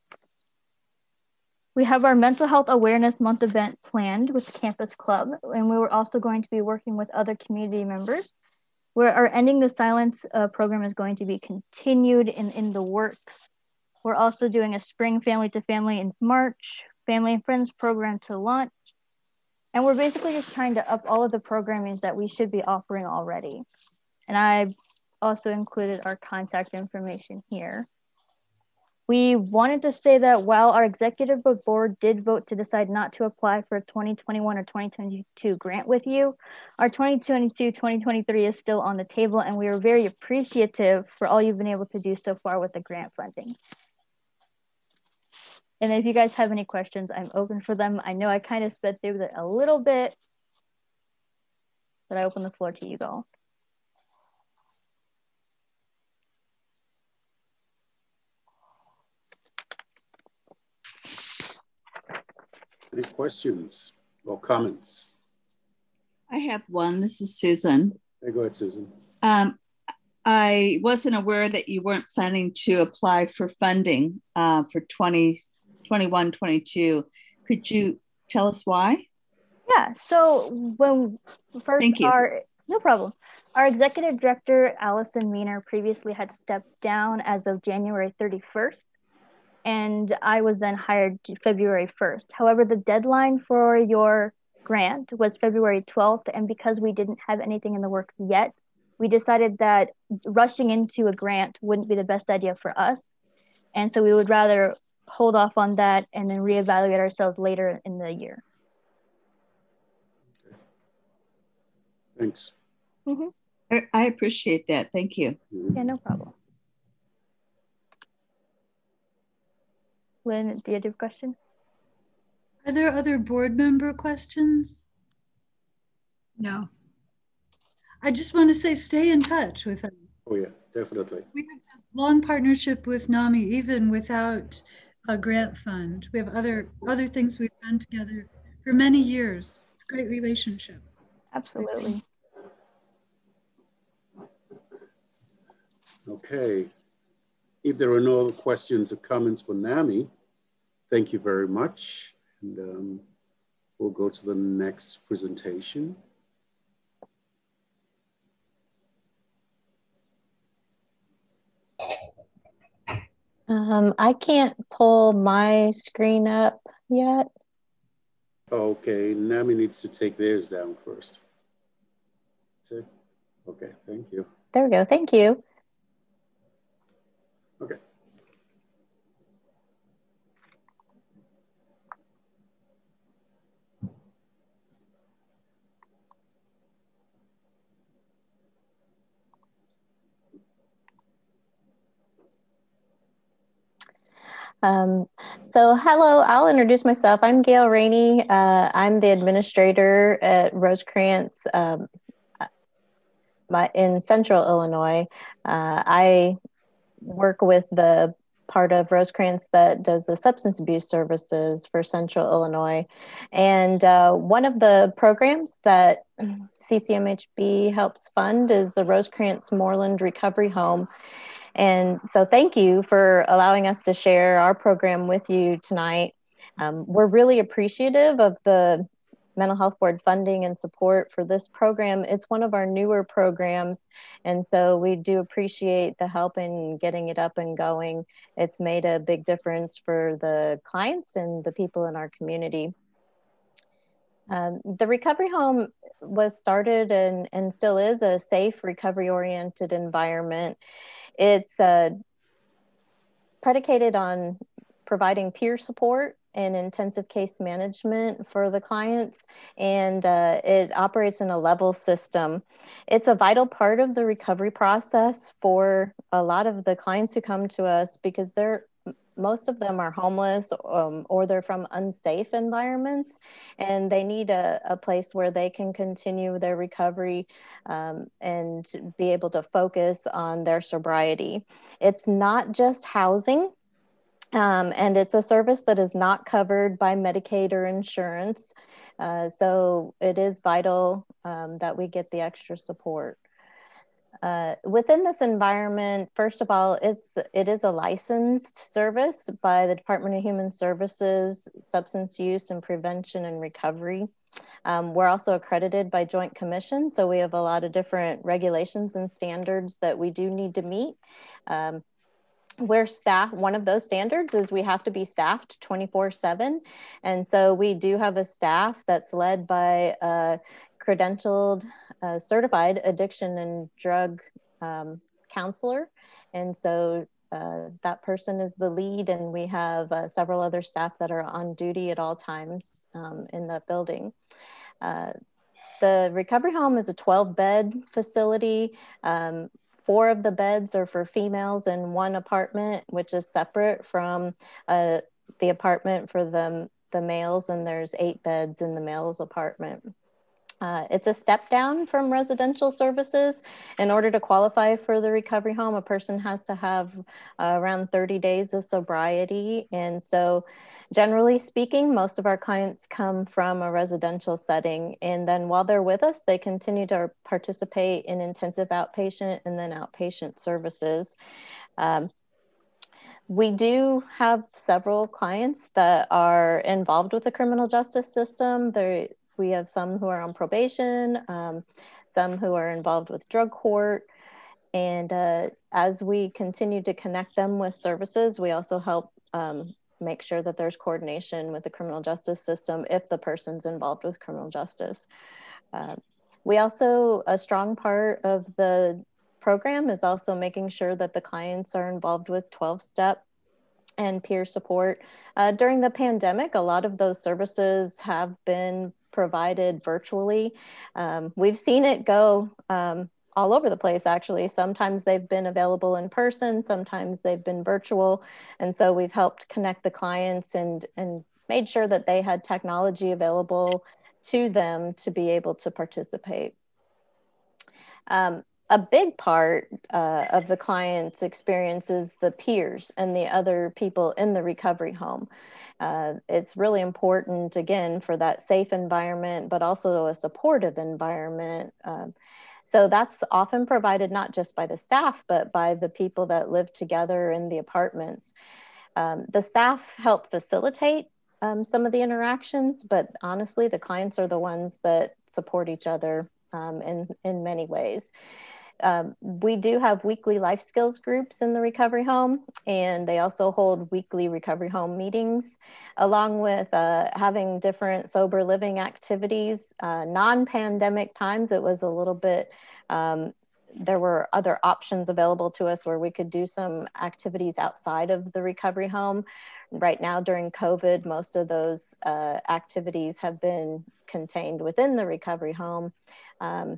We have our Mental Health Awareness Month event planned with the Campus Club, and we were also going to be working with other community members, where our Ending the Silence uh, program is going to be continued in, in the works. We're also doing a Spring Family to Family in March, Family and Friends program to launch. And we're basically just trying to up all of the programming that we should be offering already. And I also included our contact information here. We wanted to say that while our executive board did vote to decide not to apply for a twenty twenty-one or twenty twenty-two grant with you, our twenty twenty-two twenty twenty-three is still on the table, and we are very appreciative for all you've been able to do so far with the grant funding. And if you guys have any questions, I'm open for them. I know I kind of sped through it a little bit, but I open the floor to you all. Any questions or comments? I have one. This is Susan. Hey, go ahead, Susan. Um, I wasn't aware that you weren't planning to apply for funding uh, for twenty twenty-one twenty-two. Could you tell us why? Yeah, so when first Thank you. our, no problem. Our executive director, Allison Meaner, previously had stepped down as of January thirty-first. And I was then hired February first. However, the deadline for your grant was February twelfth. And because we didn't have anything in the works yet, we decided that rushing into a grant wouldn't be the best idea for us. And so we would rather hold off on that and then reevaluate ourselves later in the year. Okay. Thanks. Mm-hmm. I appreciate that. Thank you. Yeah, no problem. Lynn, do you have a question? Are there other board member questions? No. I just want to say, stay in touch with us. Oh yeah, definitely. We have a long partnership with NAMI, even without a grant fund. We have other other things we've done together for many years. It's a great relationship. Absolutely. Okay. If there are no other questions or comments for NAMI, thank you very much. And um, we'll go to the next presentation. Um, I can't pull my screen up yet. Okay, NAMI needs to take theirs down first. Okay, thank you. There we go, thank you. Okay. Um, so hello, I'll introduce myself. I'm Gail Rainey. Uh, I'm the administrator at Rosecrance um, my, in Central Illinois. Uh, I work with the part of Rosecrance that does the substance abuse services for Central Illinois. And uh, one of the programs that C C M H B helps fund is the Rosecrance Moreland Recovery Home. And so thank you for allowing us to share our program with you tonight. Um, we're really appreciative of the Mental Health Board funding and support for this program. It's one of our newer programs, and so we do appreciate the help in getting it up and going. It's made a big difference for the clients and the people in our community. Um, the recovery home was started and, and still is a safe, recovery-oriented environment. It's uh, predicated on providing peer support and intensive case management for the clients, and uh, it operates in a level system. It's a vital part of the recovery process for a lot of the clients who come to us because they're most of them are homeless um, or they're from unsafe environments, and they need a, a place where they can continue their recovery um, and be able to focus on their sobriety. It's not just housing, um, and it's a service that is not covered by Medicaid or insurance. Uh, so it is vital um, that we get the extra support. Uh, within this environment, first of all, it's it is a licensed service by the Department of Human Services, Substance Use and Prevention and Recovery. Um, we're also accredited by Joint Commission, so we have a lot of different regulations and standards that we do need to meet. Um, we're staff, one of those standards is we have to be staffed twenty-four seven. And so we do have a staff that's led by a credentialed, uh, certified addiction and drug um, counselor. And so uh, that person is the lead, and we have uh, several other staff that are on duty at all times um, in the building. Uh, the recovery home is a twelve bed facility. Um, Four of the beds are for females in one apartment, which is separate from uh, the apartment for the, the males, and there's eight beds in the males apartment. Uh, it's a step down from residential services. In order to qualify for the recovery home, a person has to have uh, around thirty days of sobriety. And so generally speaking, most of our clients come from a residential setting. And then while they're with us, they continue to participate in intensive outpatient and then outpatient services. Um, We do have several clients that are involved with the criminal justice system. They're, we have some who are on probation, um, some who are involved with drug court. And uh, as we continue to connect them with services, we also help um, make sure that there's coordination with the criminal justice system if the person's involved with criminal justice. Uh, we also, a strong part of the program is also making sure that the clients are involved with twelve step and peer support. Uh, during the pandemic, a lot of those services have been provided virtually. Um, we've seen it go um, all over the place, actually. Sometimes they've been available in person, sometimes they've been virtual. And so we've helped connect the clients and, and made sure that they had technology available to them to be able to participate. Um, a big part uh, of the client's experience is the peers and the other people in the recovery home. Uh, it's really important, again, for that safe environment, but also a supportive environment. Um, so that's often provided not just by the staff, but by the people that live together in the apartments. Um, the staff help facilitate um, some of the interactions, but honestly, the clients are the ones that support each other um, in, in many ways. Um, we do have weekly life skills groups in the recovery home, and they also hold weekly recovery home meetings, along with uh, having different sober living activities. Uh, non-pandemic times, it was a little bit, um, there were other options available to us where we could do some activities outside of the recovery home. Right now, during COVID, most of those uh, activities have been contained within the recovery home. Um,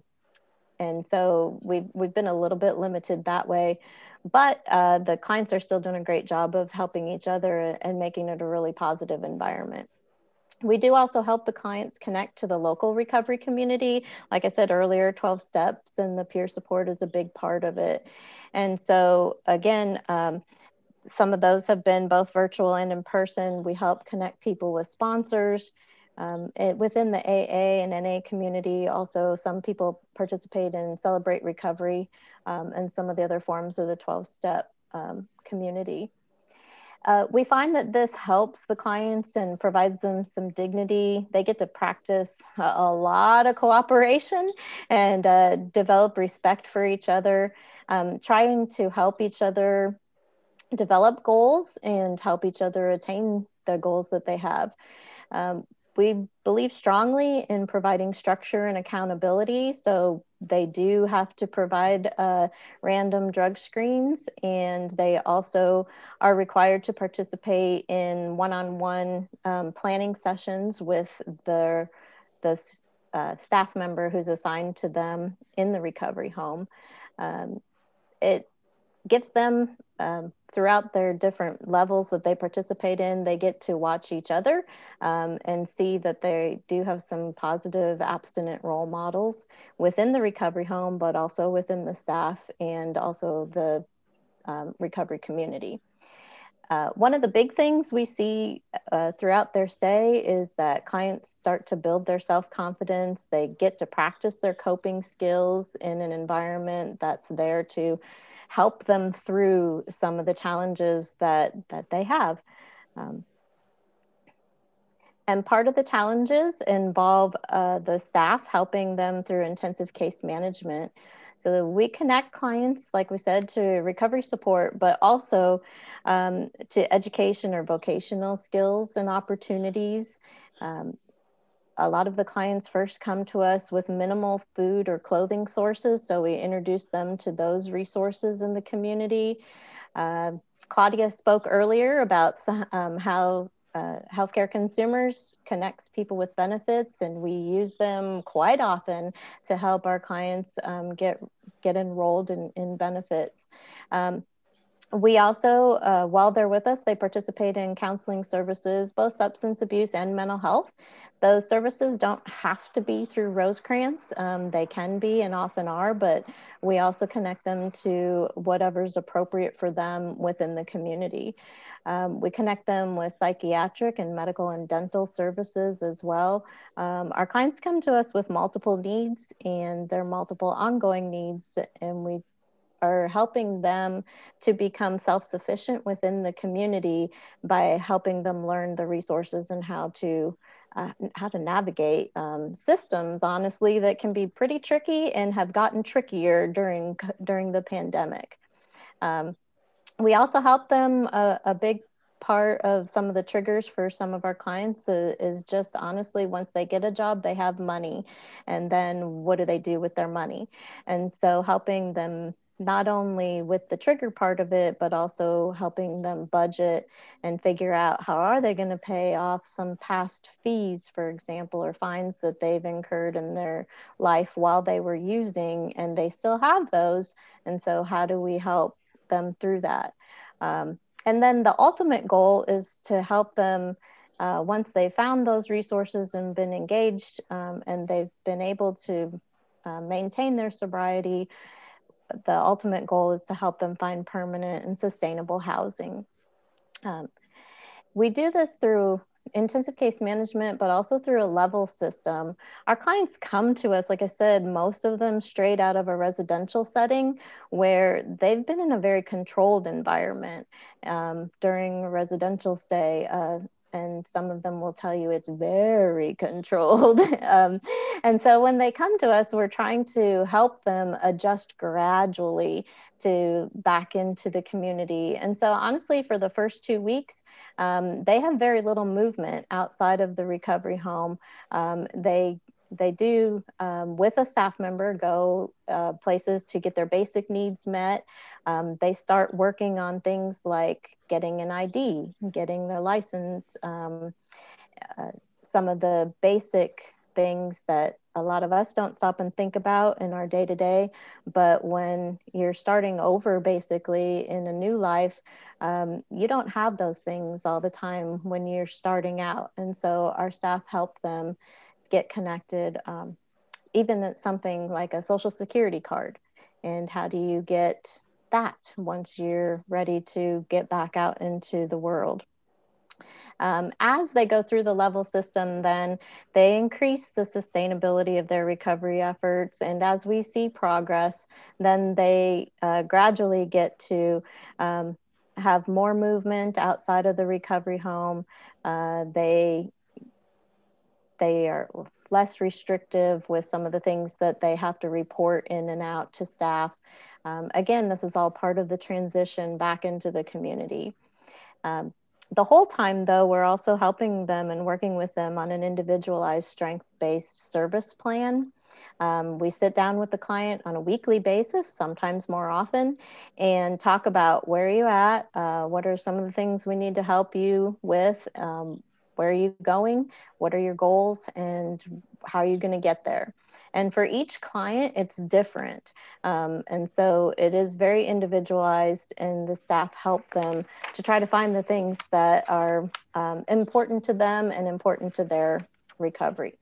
And so we've, we've been a little bit limited that way, but uh, the clients are still doing a great job of helping each other and making it a really positive environment. We do also help the clients connect to the local recovery community. Like I said earlier, twelve steps and the peer support is a big part of it. And so again, um, some of those have been both virtual and in person. We help connect people with sponsors. Um, it, within the A A and N A community, also some people participate in Celebrate Recovery um, and some of the other forms of the twelve step um, community. Uh, we find that this helps the clients and provides them some dignity. They get to practice a, a lot of cooperation and uh, develop respect for each other, um, trying to help each other develop goals and help each other attain the goals that they have. Um, we believe strongly in providing structure and accountability. So they do have to provide uh, random drug screens, and they also are required to participate in one-on-one um, planning sessions with the, the uh, staff member who's assigned to them in the recovery home. Um, it gives them um, throughout their different levels that they participate in, they get to watch each other um, and see that they do have some positive abstinent role models within the recovery home, but also within the staff and also the um, recovery community. Uh, one of the big things we see uh, throughout their stay is that clients start to build their self-confidence. They get to practice their coping skills in an environment that's there to help them through some of the challenges that, that they have. Um, and part of the challenges involve uh, the staff helping them through intensive case management. So we connect clients, like we said, to recovery support, but also um, to education or vocational skills and opportunities. Um, a lot of the clients first come to us with minimal food or clothing sources, so we introduce them to those resources in the community. Uh, Claudia spoke earlier about um, how Uh, healthcare consumers connects people with benefits, and we use them quite often to help our clients um, get get enrolled in, in benefits. Um, we also, uh, while they're with us, they participate in counseling services, both substance abuse and mental health. Those services don't have to be through Rosecrance. Um, they can be and often are, but we also connect them to whatever's appropriate for them within the community. Um, we connect them with psychiatric and medical and dental services as well. Um, our clients come to us with multiple needs, and their multiple ongoing needs, and we are helping them to become self-sufficient within the community by helping them learn the resources and how to uh, how to navigate um, systems, honestly, that can be pretty tricky and have gotten trickier during during the pandemic. Um, we also help them. Uh, a big part of some of the triggers for some of our clients is, is just honestly, once they get a job, they have money, and then what do they do with their money? And so helping them not only with the trigger part of it, but also helping them budget and figure out how are they going to pay off some past fees, for example, or fines that they've incurred in their life while they were using, and they still have those. And so how do we help them through that? Um, and then the ultimate goal is to help them uh, once they found those resources and been engaged um, and they've been able to uh, maintain their sobriety. The ultimate goal is to help them find permanent and sustainable housing. Um, we do this through intensive case management, but also through a level system. Our clients come to us, like I said, most of them straight out of a residential setting where they've been in a very controlled environment um, during a residential stay. Uh, and some of them will tell you it's very controlled. um, and so when they come to us, we're trying to help them adjust gradually to back into the community. And so honestly, for the first two weeks, um, they have very little movement outside of the recovery home. Um, they They do, um, with a staff member, go uh, places to get their basic needs met. Um, they start working on things like getting an I D, getting their license, um, uh, some of the basic things that a lot of us don't stop and think about in our day-to-day. But when you're starting over basically in a new life, um, you don't have those things all the time when you're starting out. And so our staff help them get connected, um, even at something like a social security card. And how do you get that once you're ready to get back out into the world? Um, as they go through the level system, then they increase the sustainability of their recovery efforts. And as we see progress, then they uh, gradually get to um, have more movement outside of the recovery home. Uh, they They are less restrictive with some of the things that they have to report in and out to staff. Um, again, this is all part of the transition back into the community. Um, the whole time, though, we're also helping them and working with them on an individualized strength-based service plan. Um, we sit down with the client on a weekly basis, sometimes more often, and talk about where are you at, uh, what are some of the things we need to help you with, um, where are you going? What are your goals and how are you going to get there? And for each client, it's different. Um, and so it is very individualized, and the staff help them to try to find the things that are um, important to them and important to their recovery.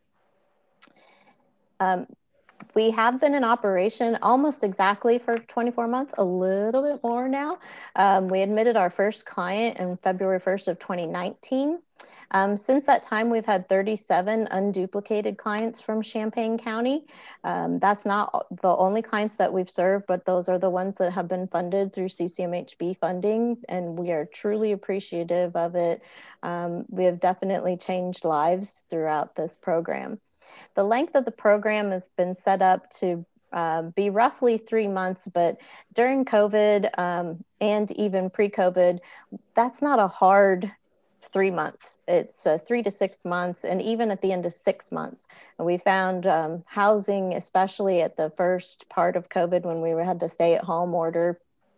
Um, we have been in operation almost exactly for twenty-four months, a little bit more now. Um, we admitted our first client in February first of twenty nineteen. Um, since that time, we've had thirty-seven unduplicated clients from Champaign County. Um, that's not the only clients that we've served, but those are the ones that have been funded through C C M H B funding, and we are truly appreciative of it. Um, we have definitely changed lives throughout this program. The length of the program has been set up to uh, be roughly three months, but during COVID um, and even pre-COVID, that's not a hard three months. It's uh, three to six months, and even at the end of six months. And we found um, housing, especially at the first part of COVID when we had the stay-at-home order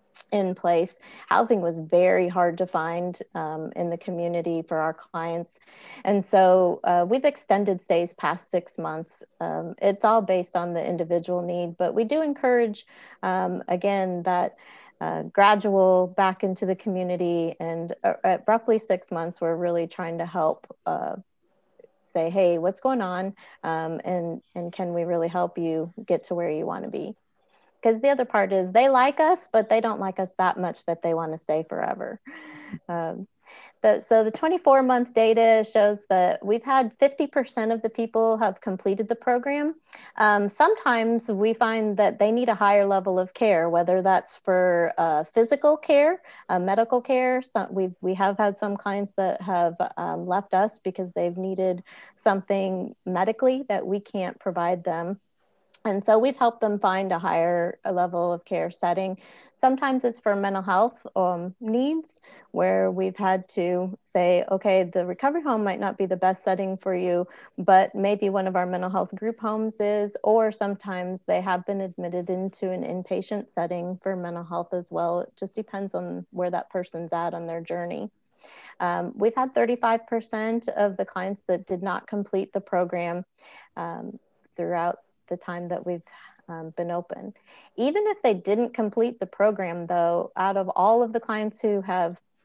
in place, housing was very hard to find um, in the community for our clients. And so uh, we've extended stays past six months. Um, it's all based on the individual need, but we do encourage, um, again, that uh, gradual back into the community. And uh, at roughly six months, we're really trying to help uh, say, hey, what's going on? Um, and, and can we really help you get to where you want to be? Because the other part is they like us, but they don't like us that much that they want to stay forever. Um, the, so the twenty-four month data shows that we've had fifty percent of the people have completed the program. Um, sometimes we find that they need a higher level of care, whether that's for uh, physical care, uh, medical care. So we we have had some clients that have um, left us because they've needed something medically that we can't provide them. And so we've helped them find a higher level of care setting. Sometimes it's for mental health um, needs, where we've had to say, okay, the recovery home might not be the best setting for you, but maybe one of our mental health group homes is, or sometimes they have been admitted into an inpatient setting for mental health as well. It just depends on where that person's at on their journey. Um, we've had thirty-five percent of the clients that did not complete the program um, throughout the time that we've um, been open. Even if they didn't complete the program, though, out of all of the clients who have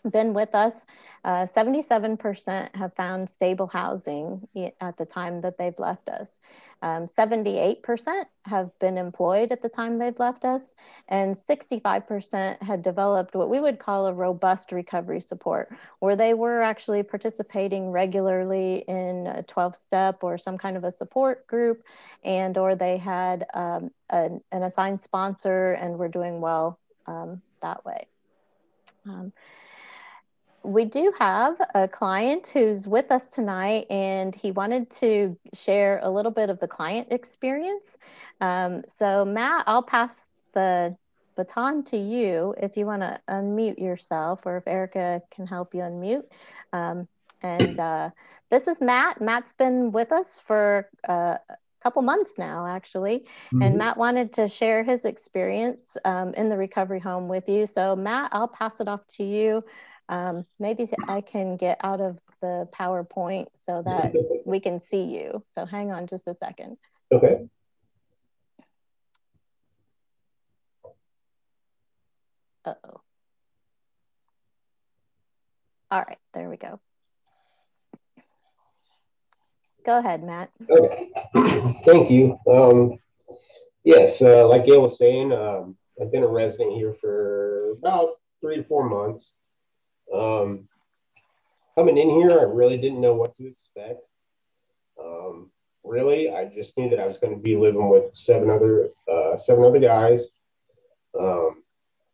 been with us. Uh, seventy-seven percent have found stable housing at the time that they've left us. Um, seventy-eight percent have been employed at the time they've left us, and sixty-five percent had developed what we would call a robust recovery support, where they were actually participating regularly in a twelve-step or some kind of a support group, and or they had um, an, an assigned sponsor and were doing well um, that way. Um, We do have a client who's with us tonight, and he wanted to share a little bit of the client experience. Um, so Matt, I'll pass the baton to you if you want to unmute yourself, or if Erica can help you unmute. Um, and uh, this is Matt. Matt's been with us for uh, a couple months now, actually. Mm-hmm. And Matt wanted to share his experience um, in the recovery home with you. So Matt, I'll pass it off to you. Um, maybe I can get out of the PowerPoint so that we can see you. So hang on just a second. Okay. Uh-oh. All right, there we go. Go ahead, Matt. Okay. Thank you. Um, yes, uh, like Gail was saying, um, I've been a resident here for about three to four months. Um, coming in here, I really didn't know what to expect. Um, really, I just knew that I was going to be living with seven other uh, seven other guys, um,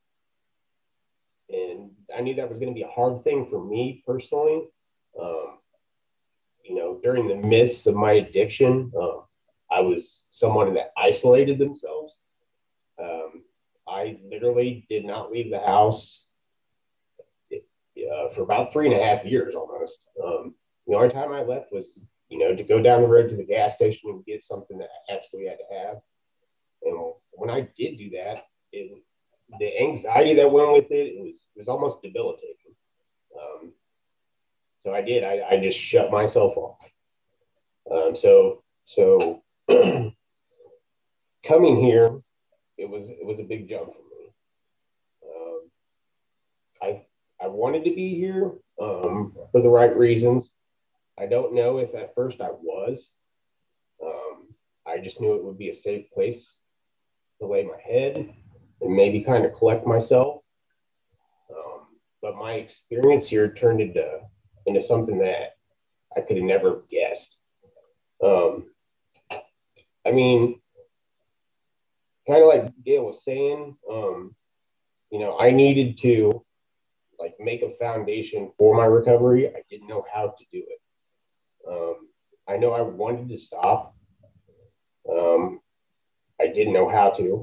and I knew that was going to be a hard thing for me personally. Um, you know, during the midst of my addiction, uh, I was someone that isolated themselves. Um, I literally did not leave the house Uh, for about three and a half years almost. Um, the only time I left was, you know, to go down the road to the gas station and get something that I absolutely had to have. And when I did do that, it, the anxiety that went with it, it was, it was almost debilitating. Um, so I did, I, I just shut myself off. Um, so, so coming here, it was, it was a big jump for me. Um, I I wanted to be here um, for the right reasons. I don't know if at first I was. Um, I just knew it would be a safe place to lay my head and maybe kind of collect myself. Um, but my experience here turned into, into something that I could have never guessed. Um, I mean, kind of like Gail was saying, um, you know, I needed to like make a foundation for my recovery. I didn't know how to do it. Um, I know I wanted to stop. Um, I didn't know how to.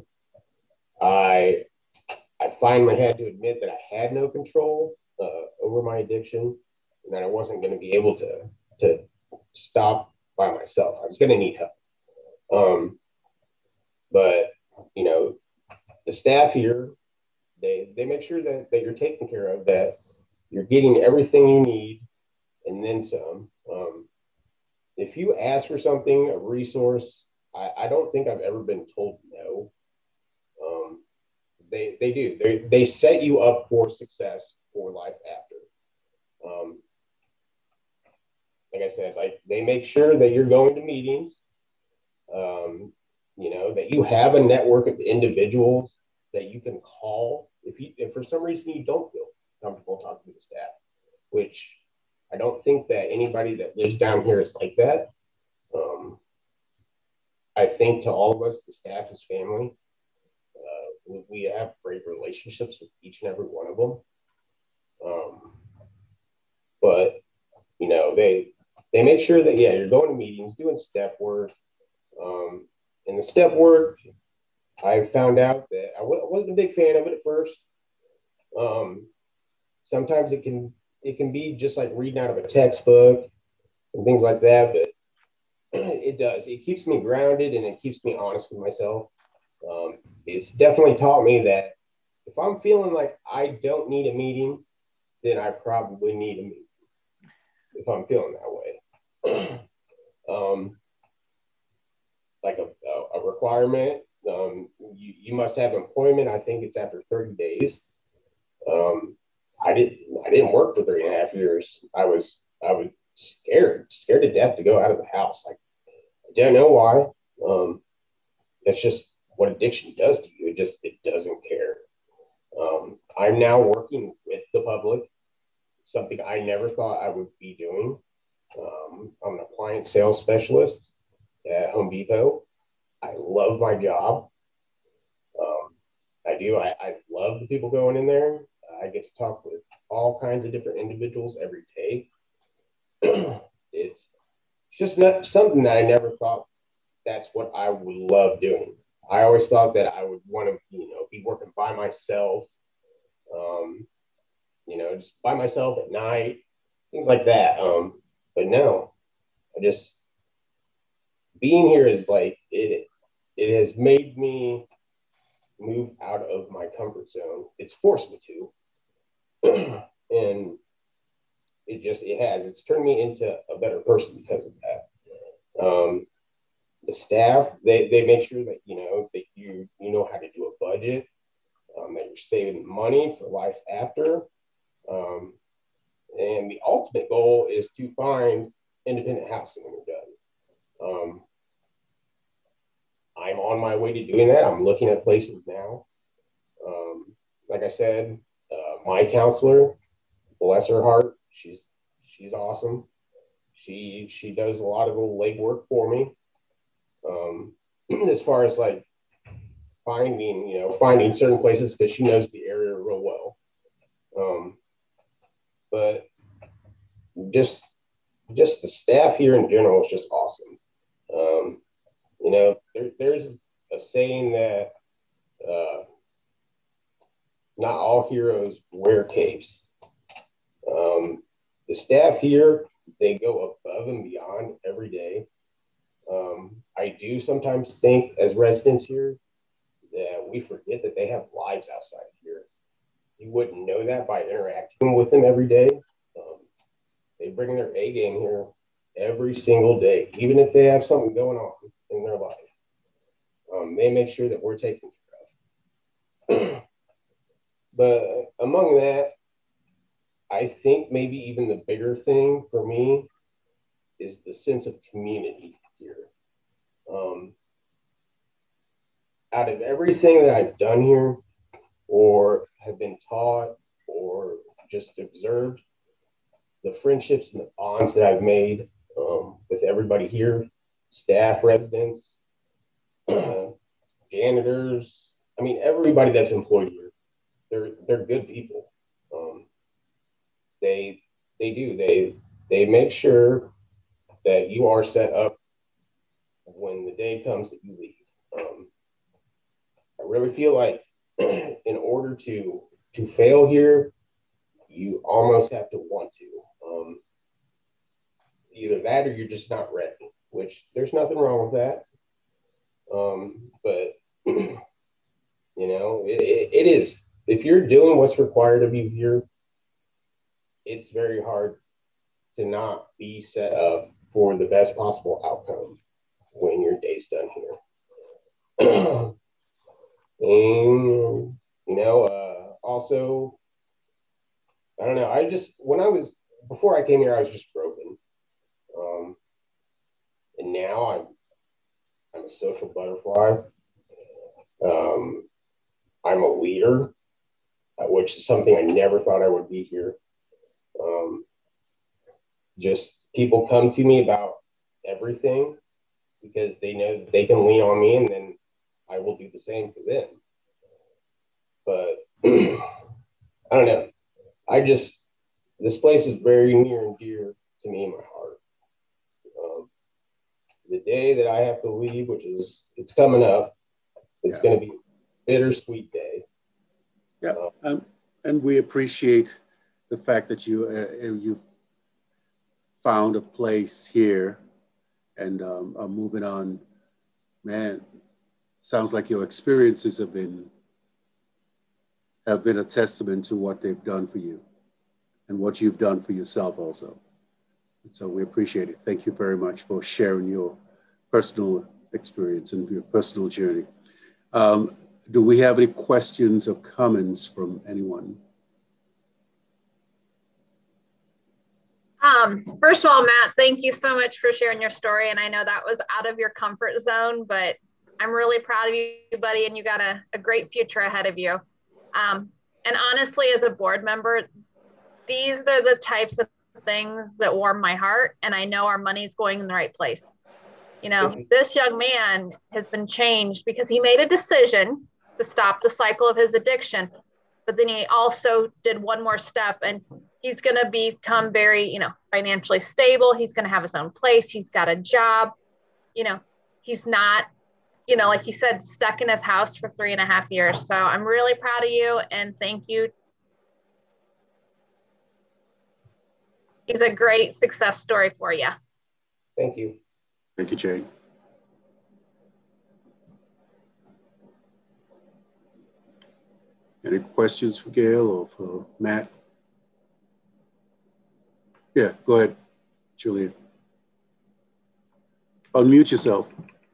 I, I finally had to admit that I had no control uh, over my addiction, and that I wasn't going to be able to, to stop by myself. I was going to need help. Um, but, you know, the staff here, They, they make sure that, that you're taken care of, that you're getting everything you need and then some. Um, if you ask for something, a resource, I, I don't think I've ever been told no. Um, they, they do. They, they set you up for success for life after. Um, like I said, like they make sure that you're going to meetings, um, you know, that you have a network of individuals that you can call if you, if for some reason you don't feel comfortable talking to the staff, which I don't think that anybody that lives down here is like that. Um, I think to all of us, the staff is family. Uh, we, we have great relationships with each and every one of them. Um, but, you know, they, they make sure that, yeah, you're going to meetings, doing step work. Um, and the step work, I found out that I wasn't a big fan of it at first. Um, sometimes it can it can be just like reading out of a textbook and things like that, but it does. It keeps me grounded and it keeps me honest with myself. Um, it's definitely taught me that if I'm feeling like I don't need a meeting, then I probably need a meeting if I'm feeling that way. um, like a, a, a requirement. Um, you, you must have employment. I think it's after thirty days. Um, I didn't, I didn't work for three and a half years. I was, I was scared, scared to death to go out of the house. Like, I don't know why. Um, that's just what addiction does to you. It just, it doesn't care. Um, I'm now working with the public, something I never thought I would be doing. Um, I'm an appliance sales specialist at Home Depot. I love my job. Um, I do. I, I love the people going in there. I get to talk with all kinds of different individuals every day. It's just not something that I never thought that's what I would love doing. I always thought that I would want to, you know, be working by myself, um, you know, just by myself at night, things like that. Um, but no, I just, being here is like, it, it has made me move out of my comfort zone. It's forced me to. And it just, it has, it's turned me into a better person because of that. Um, the staff, they, they make sure that, you know, that you, you know how to do a budget, um, that you're saving money for life after. Um, and the ultimate goal is to find independent housing when you're done. Um, I'm on my way to doing that. I'm looking at places now. Um, like I said, uh, my counselor, bless her heart, she's she's awesome. She she does a lot of the legwork for me. Um, as far as like finding, you know, finding certain places because she knows the area real well. Um, but just just the staff here in general is just awesome. Um, you know, there, there's a saying that uh, not all heroes wear capes. Um, the staff here, they go above and beyond every day. Um, I do sometimes think as residents here that we forget that they have lives outside here. You wouldn't know that by interacting with them every day. Um, they bring their A game here every single day, even if they have something going on in their life. Um, they make sure that we're taken care of. But among that, I think maybe even the bigger thing for me is the sense of community here. Um, out of everything that I've done here or have been taught or just observed, the friendships and the bonds that I've made um, with everybody here, staff, residents, uh, janitors, I mean, everybody that's employed here, they're, they're good people. Um, they, they do, they, they make sure that you are set up when the day comes that you leave. Um, I really feel like in order to to fail here, you almost have to want to. Um, either that or you're just not ready, which there's nothing wrong with that. Um, but, you know, it, it, it is. If you're doing what's required of you here, it's very hard to not be set up for the best possible outcome when your day's done here. And, you know, uh, also, I don't know, I just, when I was, before I came here, I was just broken. Um, and now I'm, I'm a social butterfly. Um, I'm a leader, uh, which is something I never thought I would be here. Um, just people come to me about everything because they know that they can lean on me and then I will do the same for them. But I don't know. I just, this place is very near and dear to me in my heart. Um, the day that I have to leave, which is, it's coming up, it's yeah. going to be a bittersweet day. Yeah, uh, um, and we appreciate the fact that you, uh, you found a place here and um, are moving on. Man, sounds like your experiences have been have been a testament to what they've done for you and what you've done for yourself also. And so we appreciate it. Thank you very much for sharing your personal experience and your personal journey. Um, do we have any questions or comments from anyone? Um, first of all, Matt, thank you so much for sharing your story. And I know that was out of your comfort zone, but I'm really proud of you, buddy, and you got a, a great future ahead of you. Um, and honestly, as a board member, these are the types of things that warm my heart, and I know our money's going in the right place. You know, this young man has been changed because he made a decision to stop the cycle of his addiction, but then he also did one more step, and he's going to become very, you know, financially stable. He's going to have his own place. He's got a job. You know, he's not, you know, like he said, stuck in his house for three and a half years. So I'm really proud of you, and thank you. He's a great success story for you. Thank you. Thank you, Jane. Any questions for Gail or for Matt? Yeah, go ahead, Julian. Unmute yourself.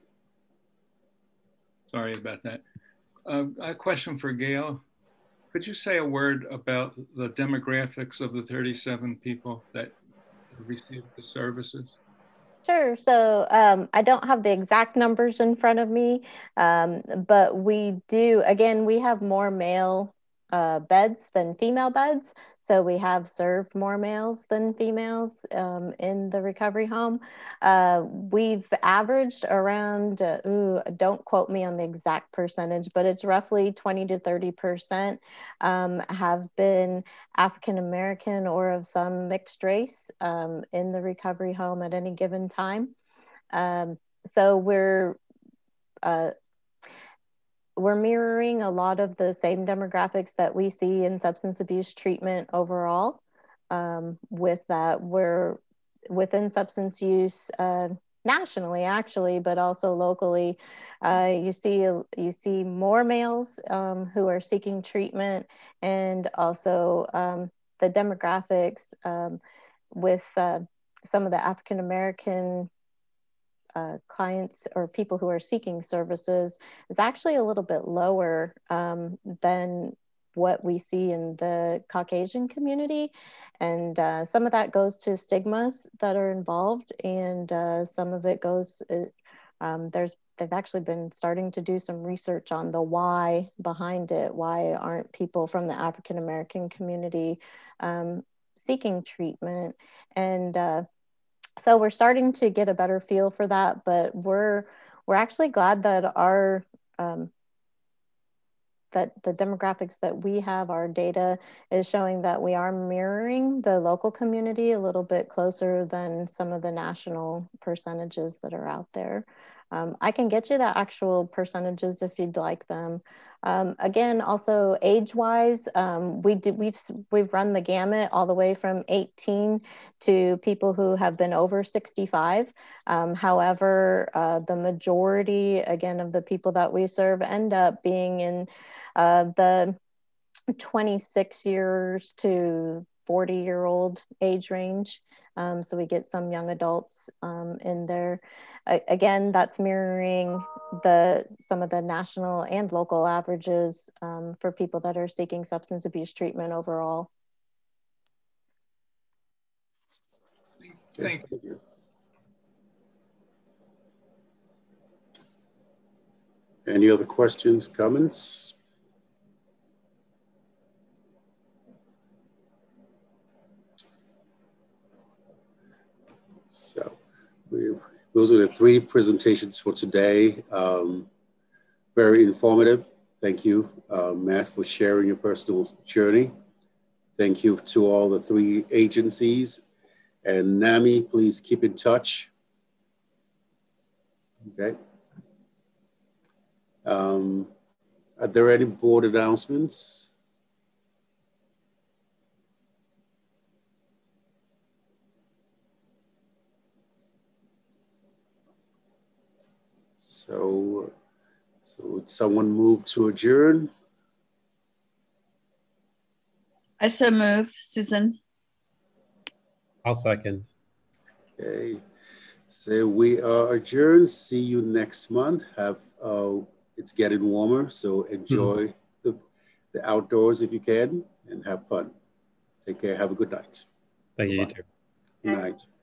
Sorry about that. Uh, a question for Gail. Could you say a word about the demographics of the thirty-seven people that received the services? Sure. So um, I don't have the exact numbers in front of me, um, but we do, again, we have more male uh, beds than female beds. So we have served more males than females um, in the recovery home. Uh, we've averaged around, uh, ooh, don't quote me on the exact percentage, but it's roughly twenty to thirty percent um, have been African-American or of some mixed race um, in the recovery home at any given time. Um, so we're uh, we're mirroring a lot of the same demographics that we see in substance abuse treatment overall. Um, with that, we're within substance use uh, nationally, actually, but also locally. Uh, you see you see more males um, who are seeking treatment, and also um, the demographics um, with uh, some of the African American Uh, clients or people who are seeking services is actually a little bit lower um, than what we see in the Caucasian community. And uh, some of that goes to stigmas that are involved, and uh, some of it goes, uh, um, there's, they've actually been starting to do some research on the why behind it. Why aren't people from the African American community um, seeking treatment? And uh, So we're starting to get a better feel for that, but we're we're actually glad that our um, that the demographics that we have, our data is showing that we are mirroring the local community a little bit closer than some of the national percentages that are out there. Um, I can get you the actual percentages if you'd like them. Um, again, also age-wise, um, we do, we've we've run the gamut all the way from eighteen to people who have been over sixty-five. Um, however, uh, the majority, again, of the people that we serve end up being in uh, the twenty-six years to forty-year-old age range. Um, so we get some young adults um, in there. I, again, that's mirroring the some of the national and local averages um, for people that are seeking substance abuse treatment overall. Thank you. Any other questions, comments? So we, those are the three presentations for today. Um, very informative. Thank you, uh, Matt, for sharing your personal journey. Thank you to all the three agencies. And NAMI, please keep in touch. Okay. Um, are there any board announcements? So, so would someone move to adjourn? I so move, Susan. I'll second. Okay. So we are adjourned. See you next month. Have uh, it's getting warmer, so enjoy mm. the, the outdoors if you can, and have fun. Take care. Have a good night. Thank you, Bye-bye. You too. Good night.